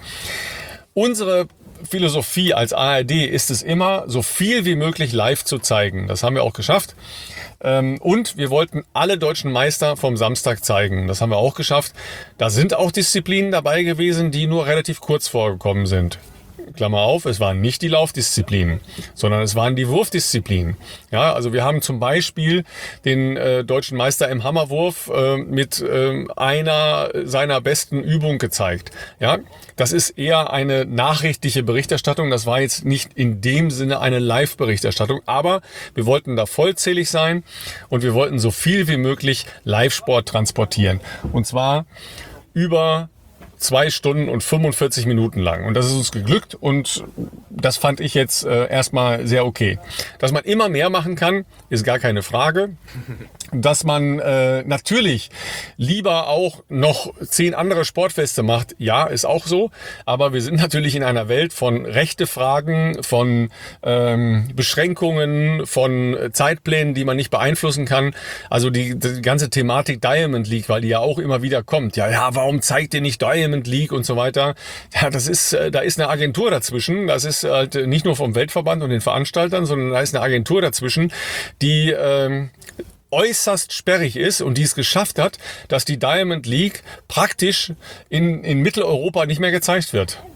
S1: Unsere Philosophie als A R D ist es immer, so viel wie möglich live zu zeigen. Das haben wir auch geschafft. Und wir wollten alle deutschen Meister vom Samstag zeigen. Das haben wir auch geschafft. Da sind auch Disziplinen dabei gewesen, die nur relativ kurz vorgekommen sind. Klammer auf, es waren nicht die Laufdisziplinen, sondern es waren die Wurfdisziplinen. Ja, also wir haben zum Beispiel den äh, deutschen Meister im Hammerwurf äh, mit äh, einer seiner besten Übungen gezeigt. Ja, das ist eher eine nachrichtliche Berichterstattung. Das war jetzt nicht in dem Sinne eine Live-Berichterstattung, aber wir wollten da vollzählig sein und wir wollten so viel wie möglich Live-Sport transportieren. Und zwar über zwei Stunden und fünfundvierzig Minuten lang. Und das ist uns geglückt und das fand ich jetzt äh, erstmal sehr okay. Dass man immer mehr machen kann, ist gar keine Frage. Dass man äh, natürlich lieber auch noch zehn andere Sportfeste macht, ja, ist auch so. Aber wir sind natürlich in einer Welt von Rechtefragen, von ähm, Beschränkungen, von Zeitplänen, die man nicht beeinflussen kann. Also die, die ganze Thematik Diamond League, weil die ja auch immer wieder kommt. Ja, ja, warum zeigt ihr nicht Diamond League und so weiter? Ja, das ist, da ist eine Agentur dazwischen. Das ist halt nicht nur vom Weltverband und den Veranstaltern, sondern da ist eine Agentur dazwischen, die ähm, äußerst sperrig ist und die es geschafft hat, dass die Diamond League praktisch in, in Mitteleuropa nicht mehr gezeigt wird.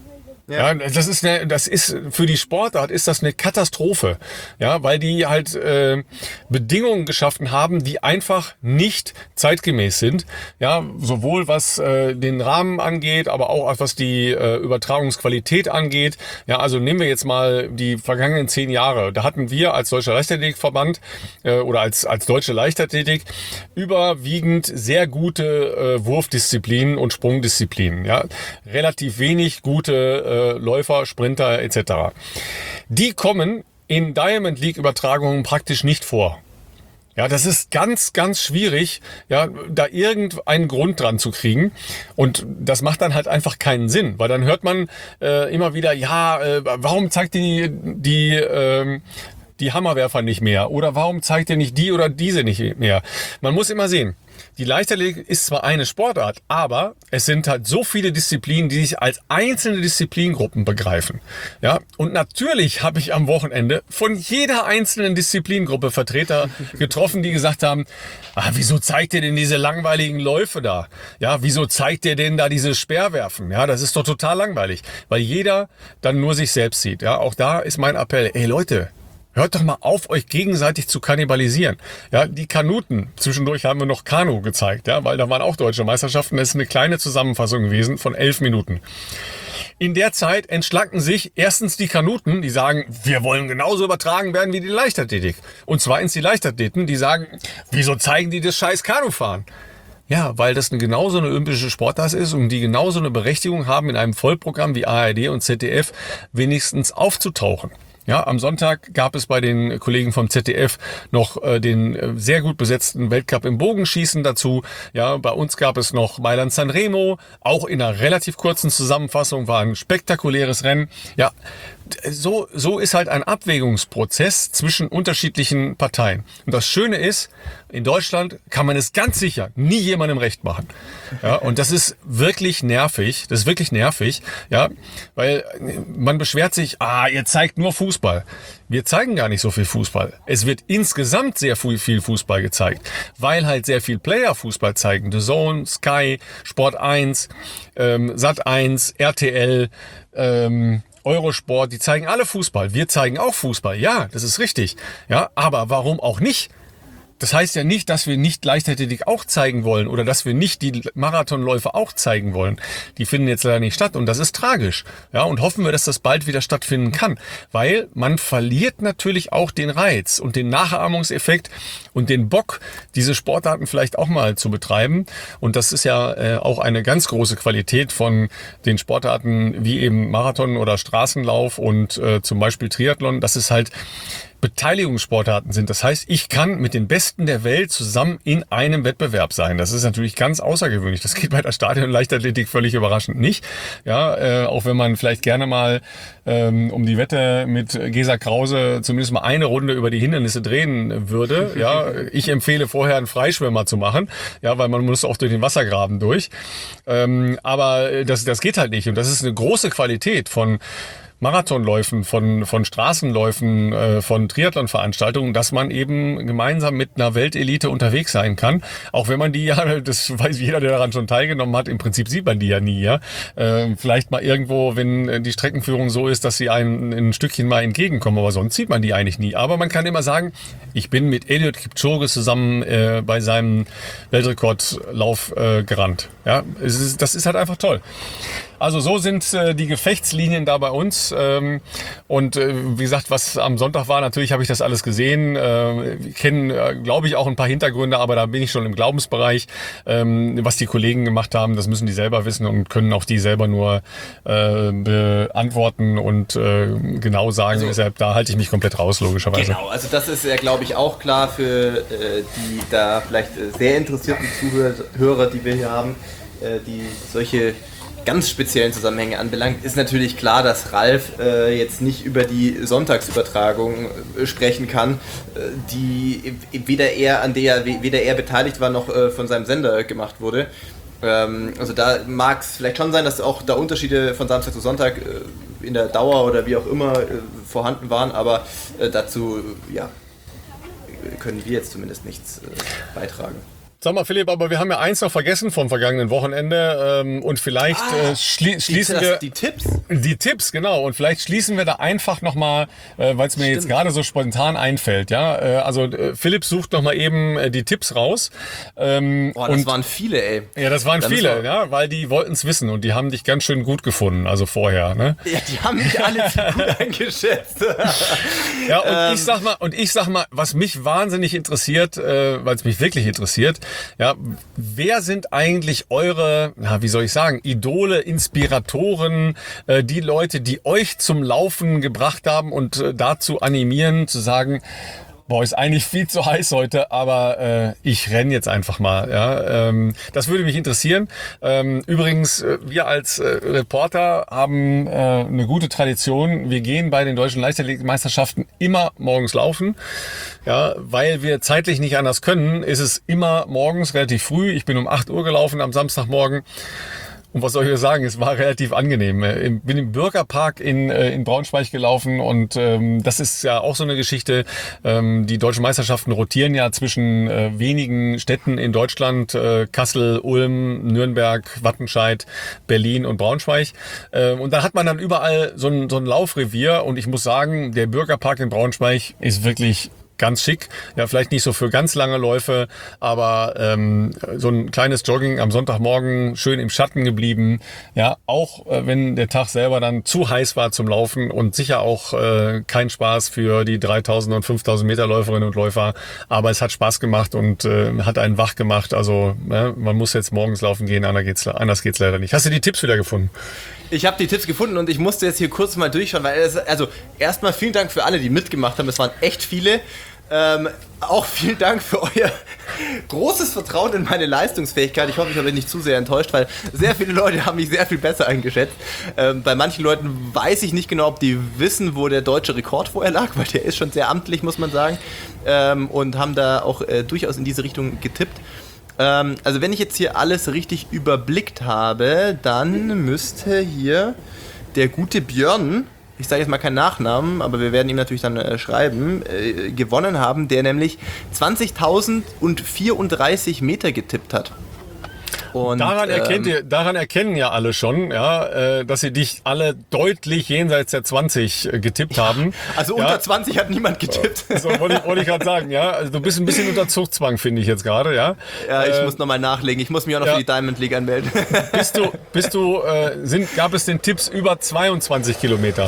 S1: Ja, das ist eine, das ist für die Sportart ist das eine Katastrophe, ja, weil die halt äh, Bedingungen geschaffen haben, die einfach nicht zeitgemäß sind, ja, sowohl was äh, den Rahmen angeht, aber auch was die äh, Übertragungsqualität angeht. Ja, also nehmen wir jetzt mal die vergangenen zehn Jahre. Da hatten wir als Deutscher Leichtathletikverband äh, oder als als Deutsche Leichtathletik überwiegend sehr gute äh, Wurfdisziplinen und Sprungdisziplinen, ja, relativ wenig gute äh, Läufer, Sprinter et cetera. Die kommen in Diamond League Übertragungen praktisch nicht vor. Ja, das ist ganz, ganz schwierig, ja, da irgendeinen Grund dran zu kriegen. Und das macht dann halt einfach keinen Sinn, weil dann hört man äh, immer wieder, ja, äh, warum zeigt die die äh, die Hammerwerfer nicht mehr? Oder warum zeigt ihr nicht die oder diese nicht mehr? Man muss immer sehen, die Leichtathletik ist zwar eine Sportart, aber es sind halt so viele Disziplinen, die sich als einzelne Disziplingruppen begreifen. Ja, und natürlich habe ich am Wochenende von jeder einzelnen Disziplingruppe Vertreter getroffen, die gesagt haben, ah, wieso zeigt ihr denn diese langweiligen Läufe da? Ja, wieso zeigt ihr denn da diese Speerwerfen? Ja, das ist doch total langweilig, weil jeder dann nur sich selbst sieht. Ja, auch da ist mein Appell, ey Leute, hört doch mal auf, euch gegenseitig zu kannibalisieren. Ja, die Kanuten, zwischendurch haben wir noch Kanu gezeigt, ja, weil da waren auch deutsche Meisterschaften. Das ist eine kleine Zusammenfassung gewesen von elf Minuten. In der Zeit entschlacken sich erstens die Kanuten, die sagen, wir wollen genauso übertragen werden wie die Leichtathletik. Und zweitens die Leichtathleten, die sagen, wieso zeigen die das scheiß Kanufahren? Ja, weil das eine genauso eine olympische Sportart ist und die genauso eine Berechtigung haben, in einem Vollprogramm wie A R D und Z D F wenigstens aufzutauchen. Ja, am Sonntag gab es bei den Kollegen vom Z D F noch äh, den äh, sehr gut besetzten Weltcup im Bogenschießen dazu. Ja, bei uns gab es noch Mailand-San Remo, auch in einer relativ kurzen Zusammenfassung, war ein spektakuläres Rennen. Ja, so, so ist halt ein Abwägungsprozess zwischen unterschiedlichen Parteien. Und das Schöne ist, in Deutschland kann man es ganz sicher nie jemandem recht machen. Ja, und das ist wirklich nervig. Das ist wirklich nervig. Ja, weil man beschwert sich, ah, ihr zeigt nur Fußball. Wir zeigen gar nicht so viel Fußball. Es wird insgesamt sehr viel Fußball gezeigt, weil halt sehr viel Player Fußball zeigen. The Zone, Sky, Sport eins, ähm, Sat eins, R T L, ähm, Eurosport, die zeigen alle Fußball. Wir zeigen auch Fußball. Ja, das ist richtig. Ja, aber warum auch nicht? Das heißt ja nicht, dass wir nicht Leichtathletik auch zeigen wollen oder dass wir nicht die Marathonläufe auch zeigen wollen. Die finden jetzt leider nicht statt und das ist tragisch. Ja, und hoffen wir, dass das bald wieder stattfinden kann, weil man verliert natürlich auch den Reiz und den Nachahmungseffekt und den Bock, diese Sportarten vielleicht auch mal zu betreiben. Und das ist ja äh, auch eine ganz große Qualität von den Sportarten wie eben Marathon oder Straßenlauf und äh, zum Beispiel Triathlon. Das ist halt Beteiligungssportarten sind. Das heißt, ich kann mit den Besten der Welt zusammen in einem Wettbewerb sein. Das ist natürlich ganz außergewöhnlich. Das geht bei der Stadion-Leichtathletik völlig überraschend nicht. Ja, äh, auch wenn man vielleicht gerne mal ähm, um die Wette mit Gesa Krause zumindest mal eine Runde über die Hindernisse drehen würde. Ja, ich empfehle vorher einen Freischwimmer zu machen. Ja, weil man muss auch durch den Wassergraben durch. Ähm, aber das, das geht halt nicht. Und das ist eine große Qualität von Marathonläufen, von, von Straßenläufen, äh, von Triathlon-Veranstaltungen, dass man eben gemeinsam mit einer Weltelite unterwegs sein kann. Auch wenn man die ja, das weiß jeder, der daran schon teilgenommen hat, im Prinzip sieht man die ja nie. Ja? Äh, vielleicht mal irgendwo, wenn die Streckenführung so ist, dass sie einem ein Stückchen mal entgegenkommen, aber sonst sieht man die eigentlich nie. Aber man kann immer sagen, ich bin mit Eliud Kipchoge zusammen äh, bei seinem Weltrekordlauf äh, gerannt. Ja? Es ist, das ist halt einfach toll. Also so sind äh, die Gefechtslinien da bei uns. Ähm, und äh, wie gesagt, was am Sonntag war, natürlich habe ich das alles gesehen. Äh, kenne, äh, glaube ich, auch ein paar Hintergründe, aber da bin ich schon im Glaubensbereich. Ähm, was die Kollegen gemacht haben, das müssen die selber wissen und können auch die selber nur äh, beantworten und äh, genau sagen. Also, deshalb, da halte ich mich komplett raus, logischerweise.
S2: Genau, also das ist ja, glaube ich, auch klar für äh, die da vielleicht sehr interessierten Zuhörer, die wir hier haben, äh, die solche ganz speziellen Zusammenhänge anbelangt, ist natürlich klar, dass Ralf äh, jetzt nicht über die Sonntagsübertragung äh, sprechen kann, äh, die weder er an der weder er beteiligt war noch äh, von seinem Sender gemacht wurde. Ähm, also da mag es vielleicht schon sein, dass auch da Unterschiede von Samstag zu Sonntag äh, in der Dauer oder wie auch immer äh, vorhanden waren, aber äh, dazu ja, können wir jetzt zumindest nichts äh, beitragen.
S1: Sag mal, Philipp, aber wir haben ja eins noch vergessen vom vergangenen Wochenende ähm, und vielleicht
S2: ah,
S1: äh, schli schließen
S2: die,
S1: wir...
S2: Die Tipps?
S1: Die Tipps, genau. Und vielleicht schließen wir da einfach nochmal, äh, weil es mir jetzt gerade so spontan einfällt. Ja, äh, Also äh, Philipp sucht nochmal eben äh, die Tipps raus. Ähm,
S2: Boah, das
S1: und,
S2: waren viele, ey.
S1: Ja, das waren
S2: da
S1: viele, ja, weil die wollten es wissen und die haben dich ganz schön gut gefunden, also vorher. Ne?
S2: Ja, die haben mich alle zu gut eingeschätzt.
S1: Ja, und
S2: ähm,
S1: ich sag mal, und ich sag mal, was mich wahnsinnig interessiert, äh, weil es mich wirklich interessiert, ja, wer sind eigentlich eure, na, wie soll ich sagen, Idole, Inspiratoren, äh, die Leute, die euch zum Laufen gebracht haben und äh, dazu animieren, zu sagen, boah, ist eigentlich viel zu heiß heute, aber äh, ich renne jetzt einfach mal. Ja, ähm, das würde mich interessieren. Ähm, übrigens, äh, wir als äh, Reporter haben äh, eine gute Tradition. Wir gehen bei den deutschen Leichtathletikmeisterschaften immer morgens laufen. Ja, weil wir zeitlich nicht anders können, ist es immer morgens relativ früh. Ich bin um acht Uhr gelaufen am Samstagmorgen. Und was soll ich sagen, es war relativ angenehm. Ich bin im Bürgerpark in, in Braunschweig gelaufen und ähm, das ist ja auch so eine Geschichte. Ähm, die deutschen Meisterschaften rotieren ja zwischen äh, wenigen Städten in Deutschland, äh, Kassel, Ulm, Nürnberg, Wattenscheid, Berlin und Braunschweig. Äh, und da hat man dann überall so ein, so ein Laufrevier und ich muss sagen, der Bürgerpark in Braunschweig ist wirklich ganz schick, ja vielleicht nicht so für ganz lange Läufe, aber ähm, so ein kleines Jogging am Sonntagmorgen, schön im Schatten geblieben, ja, auch äh, wenn der Tag selber dann zu heiß war zum Laufen und sicher auch äh, kein Spaß für die dreitausend und fünftausend Meter Läuferinnen und Läufer, aber es hat Spaß gemacht und äh, hat einen wach gemacht, also äh, man muss jetzt morgens laufen gehen, anders geht's, anders geht's leider nicht. Hast du die Tipps wieder gefunden?
S2: Ich habe die Tipps gefunden und ich musste jetzt hier kurz mal durchschauen, weil es, also erstmal vielen Dank für alle, die mitgemacht haben, es waren echt viele. Ähm, auch vielen Dank für euer großes Vertrauen in meine Leistungsfähigkeit. Ich hoffe, ich habe euch nicht zu sehr enttäuscht, weil sehr viele Leute haben mich sehr viel besser eingeschätzt. Ähm, bei manchen Leuten weiß ich nicht genau, ob die wissen, wo der deutsche Rekord vorher lag, weil der ist schon sehr amtlich, muss man sagen. Ähm, und haben da auch äh, durchaus in diese Richtung getippt. Ähm, also wenn ich jetzt hier alles richtig überblickt habe, dann müsste hier der gute Björn, ich sage jetzt mal keinen Nachnamen, aber wir werden ihm natürlich dann äh, schreiben, äh, gewonnen haben, der nämlich zwanzigtausendvierunddreißig Meter getippt hat. Und,
S1: daran, erkennt
S2: ähm,
S1: ihr, daran erkennen ja alle schon, ja, äh, dass sie dich alle deutlich jenseits der zwanzig äh, getippt haben.
S2: Also
S1: ja.
S2: Unter zwanzig hat niemand getippt.
S1: So wollte ich, wollte ich gerade sagen, ja. Also du bist ein bisschen unter Zugzwang, finde ich jetzt gerade, ja.
S2: Ja, ich
S1: äh,
S2: muss nochmal nachlegen. Ich muss mich auch noch
S1: ja.
S2: für die Diamond League anmelden.
S1: Bist du, bist du, äh, sind, gab es den Tipps über zweiundzwanzig Kilometer?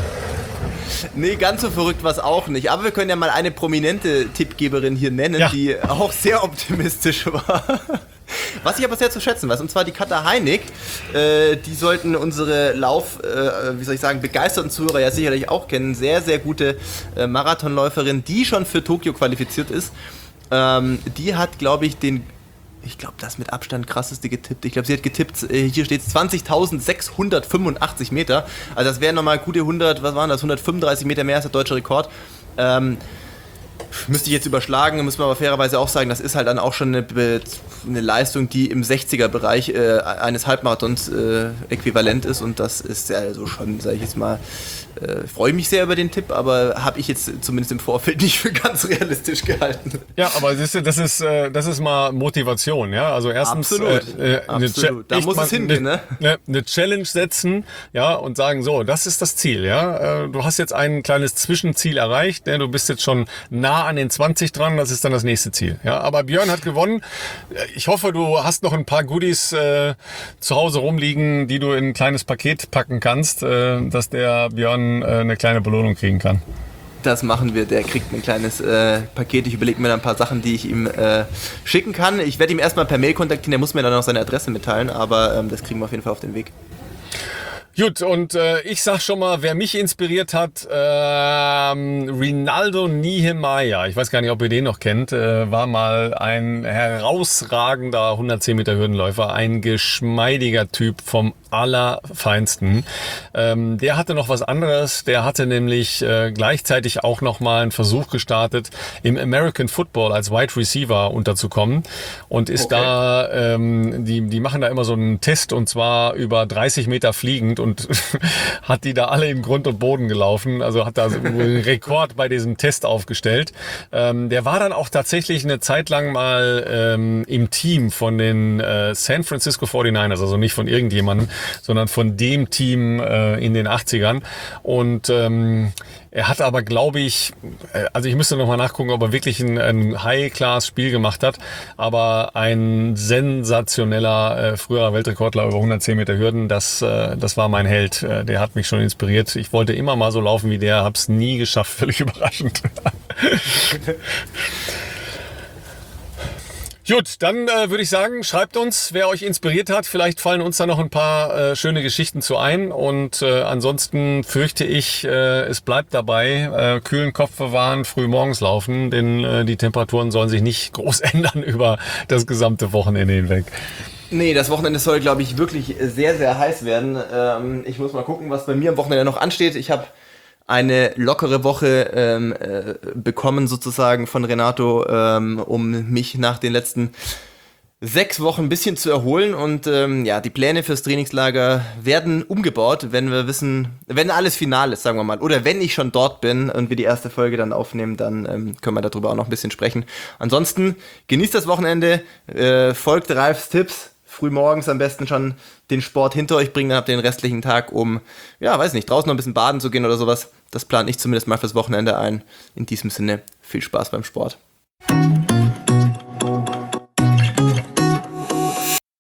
S2: Nee, ganz so verrückt war es auch nicht. Aber wir können ja mal eine prominente Tippgeberin hier nennen,
S1: ja.
S2: die auch sehr optimistisch war. Was ich aber sehr zu schätzen weiß, und zwar die Katha Heinig, äh, die sollten unsere Lauf, äh, wie soll ich sagen, begeisterten Zuhörer ja sicherlich auch kennen. Sehr, sehr gute äh, Marathonläuferin, die schon für Tokio qualifiziert ist. Ähm, die hat, glaube ich, den, ich glaube, das mit Abstand krasseste getippt. Ich glaube, sie hat getippt, äh, hier steht zwanzigtausendsechshundertfünfundachtzig Meter. Also das wären nochmal gute hundert, was waren das, hundertfünfunddreißig Meter mehr als der deutsche Rekord. Ähm, Müsste ich jetzt überschlagen, muss man aber fairerweise auch sagen, das ist halt dann auch schon eine, eine Leistung, die im sechziger-Bereich äh, eines Halbmarathons äh, äquivalent ist und das ist ja also schon, sage ich jetzt mal, äh, freue mich sehr über den Tipp, aber habe ich jetzt zumindest im Vorfeld nicht für ganz realistisch gehalten.
S1: Ja, aber das ist, das ist, das ist mal Motivation, ja, also erstens
S2: Absolut,
S1: äh, eine
S2: absolut. Da muss es hingehen, ne?
S1: Eine, eine Challenge setzen, ja, und sagen, so, das ist das Ziel, ja, du hast jetzt ein kleines Zwischenziel erreicht, ne? Du bist jetzt schon nah an den zwanzig dran, das ist dann das nächste Ziel. Ja, aber Björn hat gewonnen. Ich hoffe, du hast noch ein paar Goodies äh, zu Hause rumliegen, die du in ein kleines Paket packen kannst, äh, dass der Björn äh, eine kleine Belohnung kriegen kann.
S2: Das machen wir, der kriegt ein kleines äh, Paket. Ich überlege mir dann ein paar Sachen, die ich ihm äh, schicken kann. Ich werde ihn erstmal per Mail kontaktieren, der muss mir dann noch seine Adresse mitteilen, aber ähm, das kriegen wir auf jeden Fall auf den Weg.
S1: Gut, und äh, ich sag schon mal, wer mich inspiriert hat, ähm, Rinaldo Niemeyer, ich weiß gar nicht, ob ihr den noch kennt, äh, war mal ein herausragender hundertzehn Meter Hürdenläufer, ein geschmeidiger Typ vom Allerfeinsten. Ähm, der hatte noch was anderes. Der hatte nämlich äh, gleichzeitig auch nochmal einen Versuch gestartet, im American Football als Wide Receiver unterzukommen und ist okay. da, ähm, die, die machen da immer so einen Test und zwar über dreißig Meter fliegend und hat die da alle im Grund und Boden gelaufen. Also hat da so einen Rekord bei diesem Test aufgestellt. Ähm, der war dann auch tatsächlich eine Zeit lang mal ähm, im Team von den äh, San Francisco forty-niners, also nicht von irgendjemandem, sondern von dem Team äh, in den achtzigern. Und ähm, er hat aber, glaube ich, also ich müsste nochmal nachgucken, ob er wirklich ein, ein High-Class-Spiel gemacht hat, aber ein sensationeller äh, früherer Weltrekordler über hundertzehn Meter Hürden, das, äh, das war mein Held. Äh, der hat mich schon inspiriert. Ich wollte immer mal so laufen wie der, hab's nie geschafft, völlig überraschend. Gut, dann äh, würde ich sagen, schreibt uns, wer euch inspiriert hat. Vielleicht fallen uns da noch ein paar äh, schöne Geschichten zu ein. Und äh, ansonsten fürchte ich, äh, es bleibt dabei, äh, kühlen Kopf bewahren, früh morgens laufen, denn äh, die Temperaturen sollen sich nicht groß ändern über das gesamte Wochenende hinweg.
S2: Nee, das Wochenende soll, glaube ich, wirklich sehr, sehr heiß werden. Ähm, ich muss mal gucken, was bei mir am Wochenende noch ansteht. Ich habe eine lockere Woche ähm, äh, bekommen sozusagen von Renato, ähm, um mich nach den letzten sechs Wochen ein bisschen zu erholen und ähm, ja, die Pläne fürs Trainingslager werden umgebaut, wenn wir wissen, wenn alles final ist, sagen wir mal, oder wenn ich schon dort bin und wir die erste Folge dann aufnehmen, dann ähm, können wir darüber auch noch ein bisschen sprechen. Ansonsten genießt das Wochenende, äh, folgt Ralfs Tipps, früh morgens am besten schon den Sport hinter euch bringen, dann habt ihr den restlichen Tag, um, ja, weiß nicht, draußen noch ein bisschen baden zu gehen oder sowas. Das plane ich zumindest mal fürs Wochenende ein. In diesem Sinne, viel Spaß beim Sport.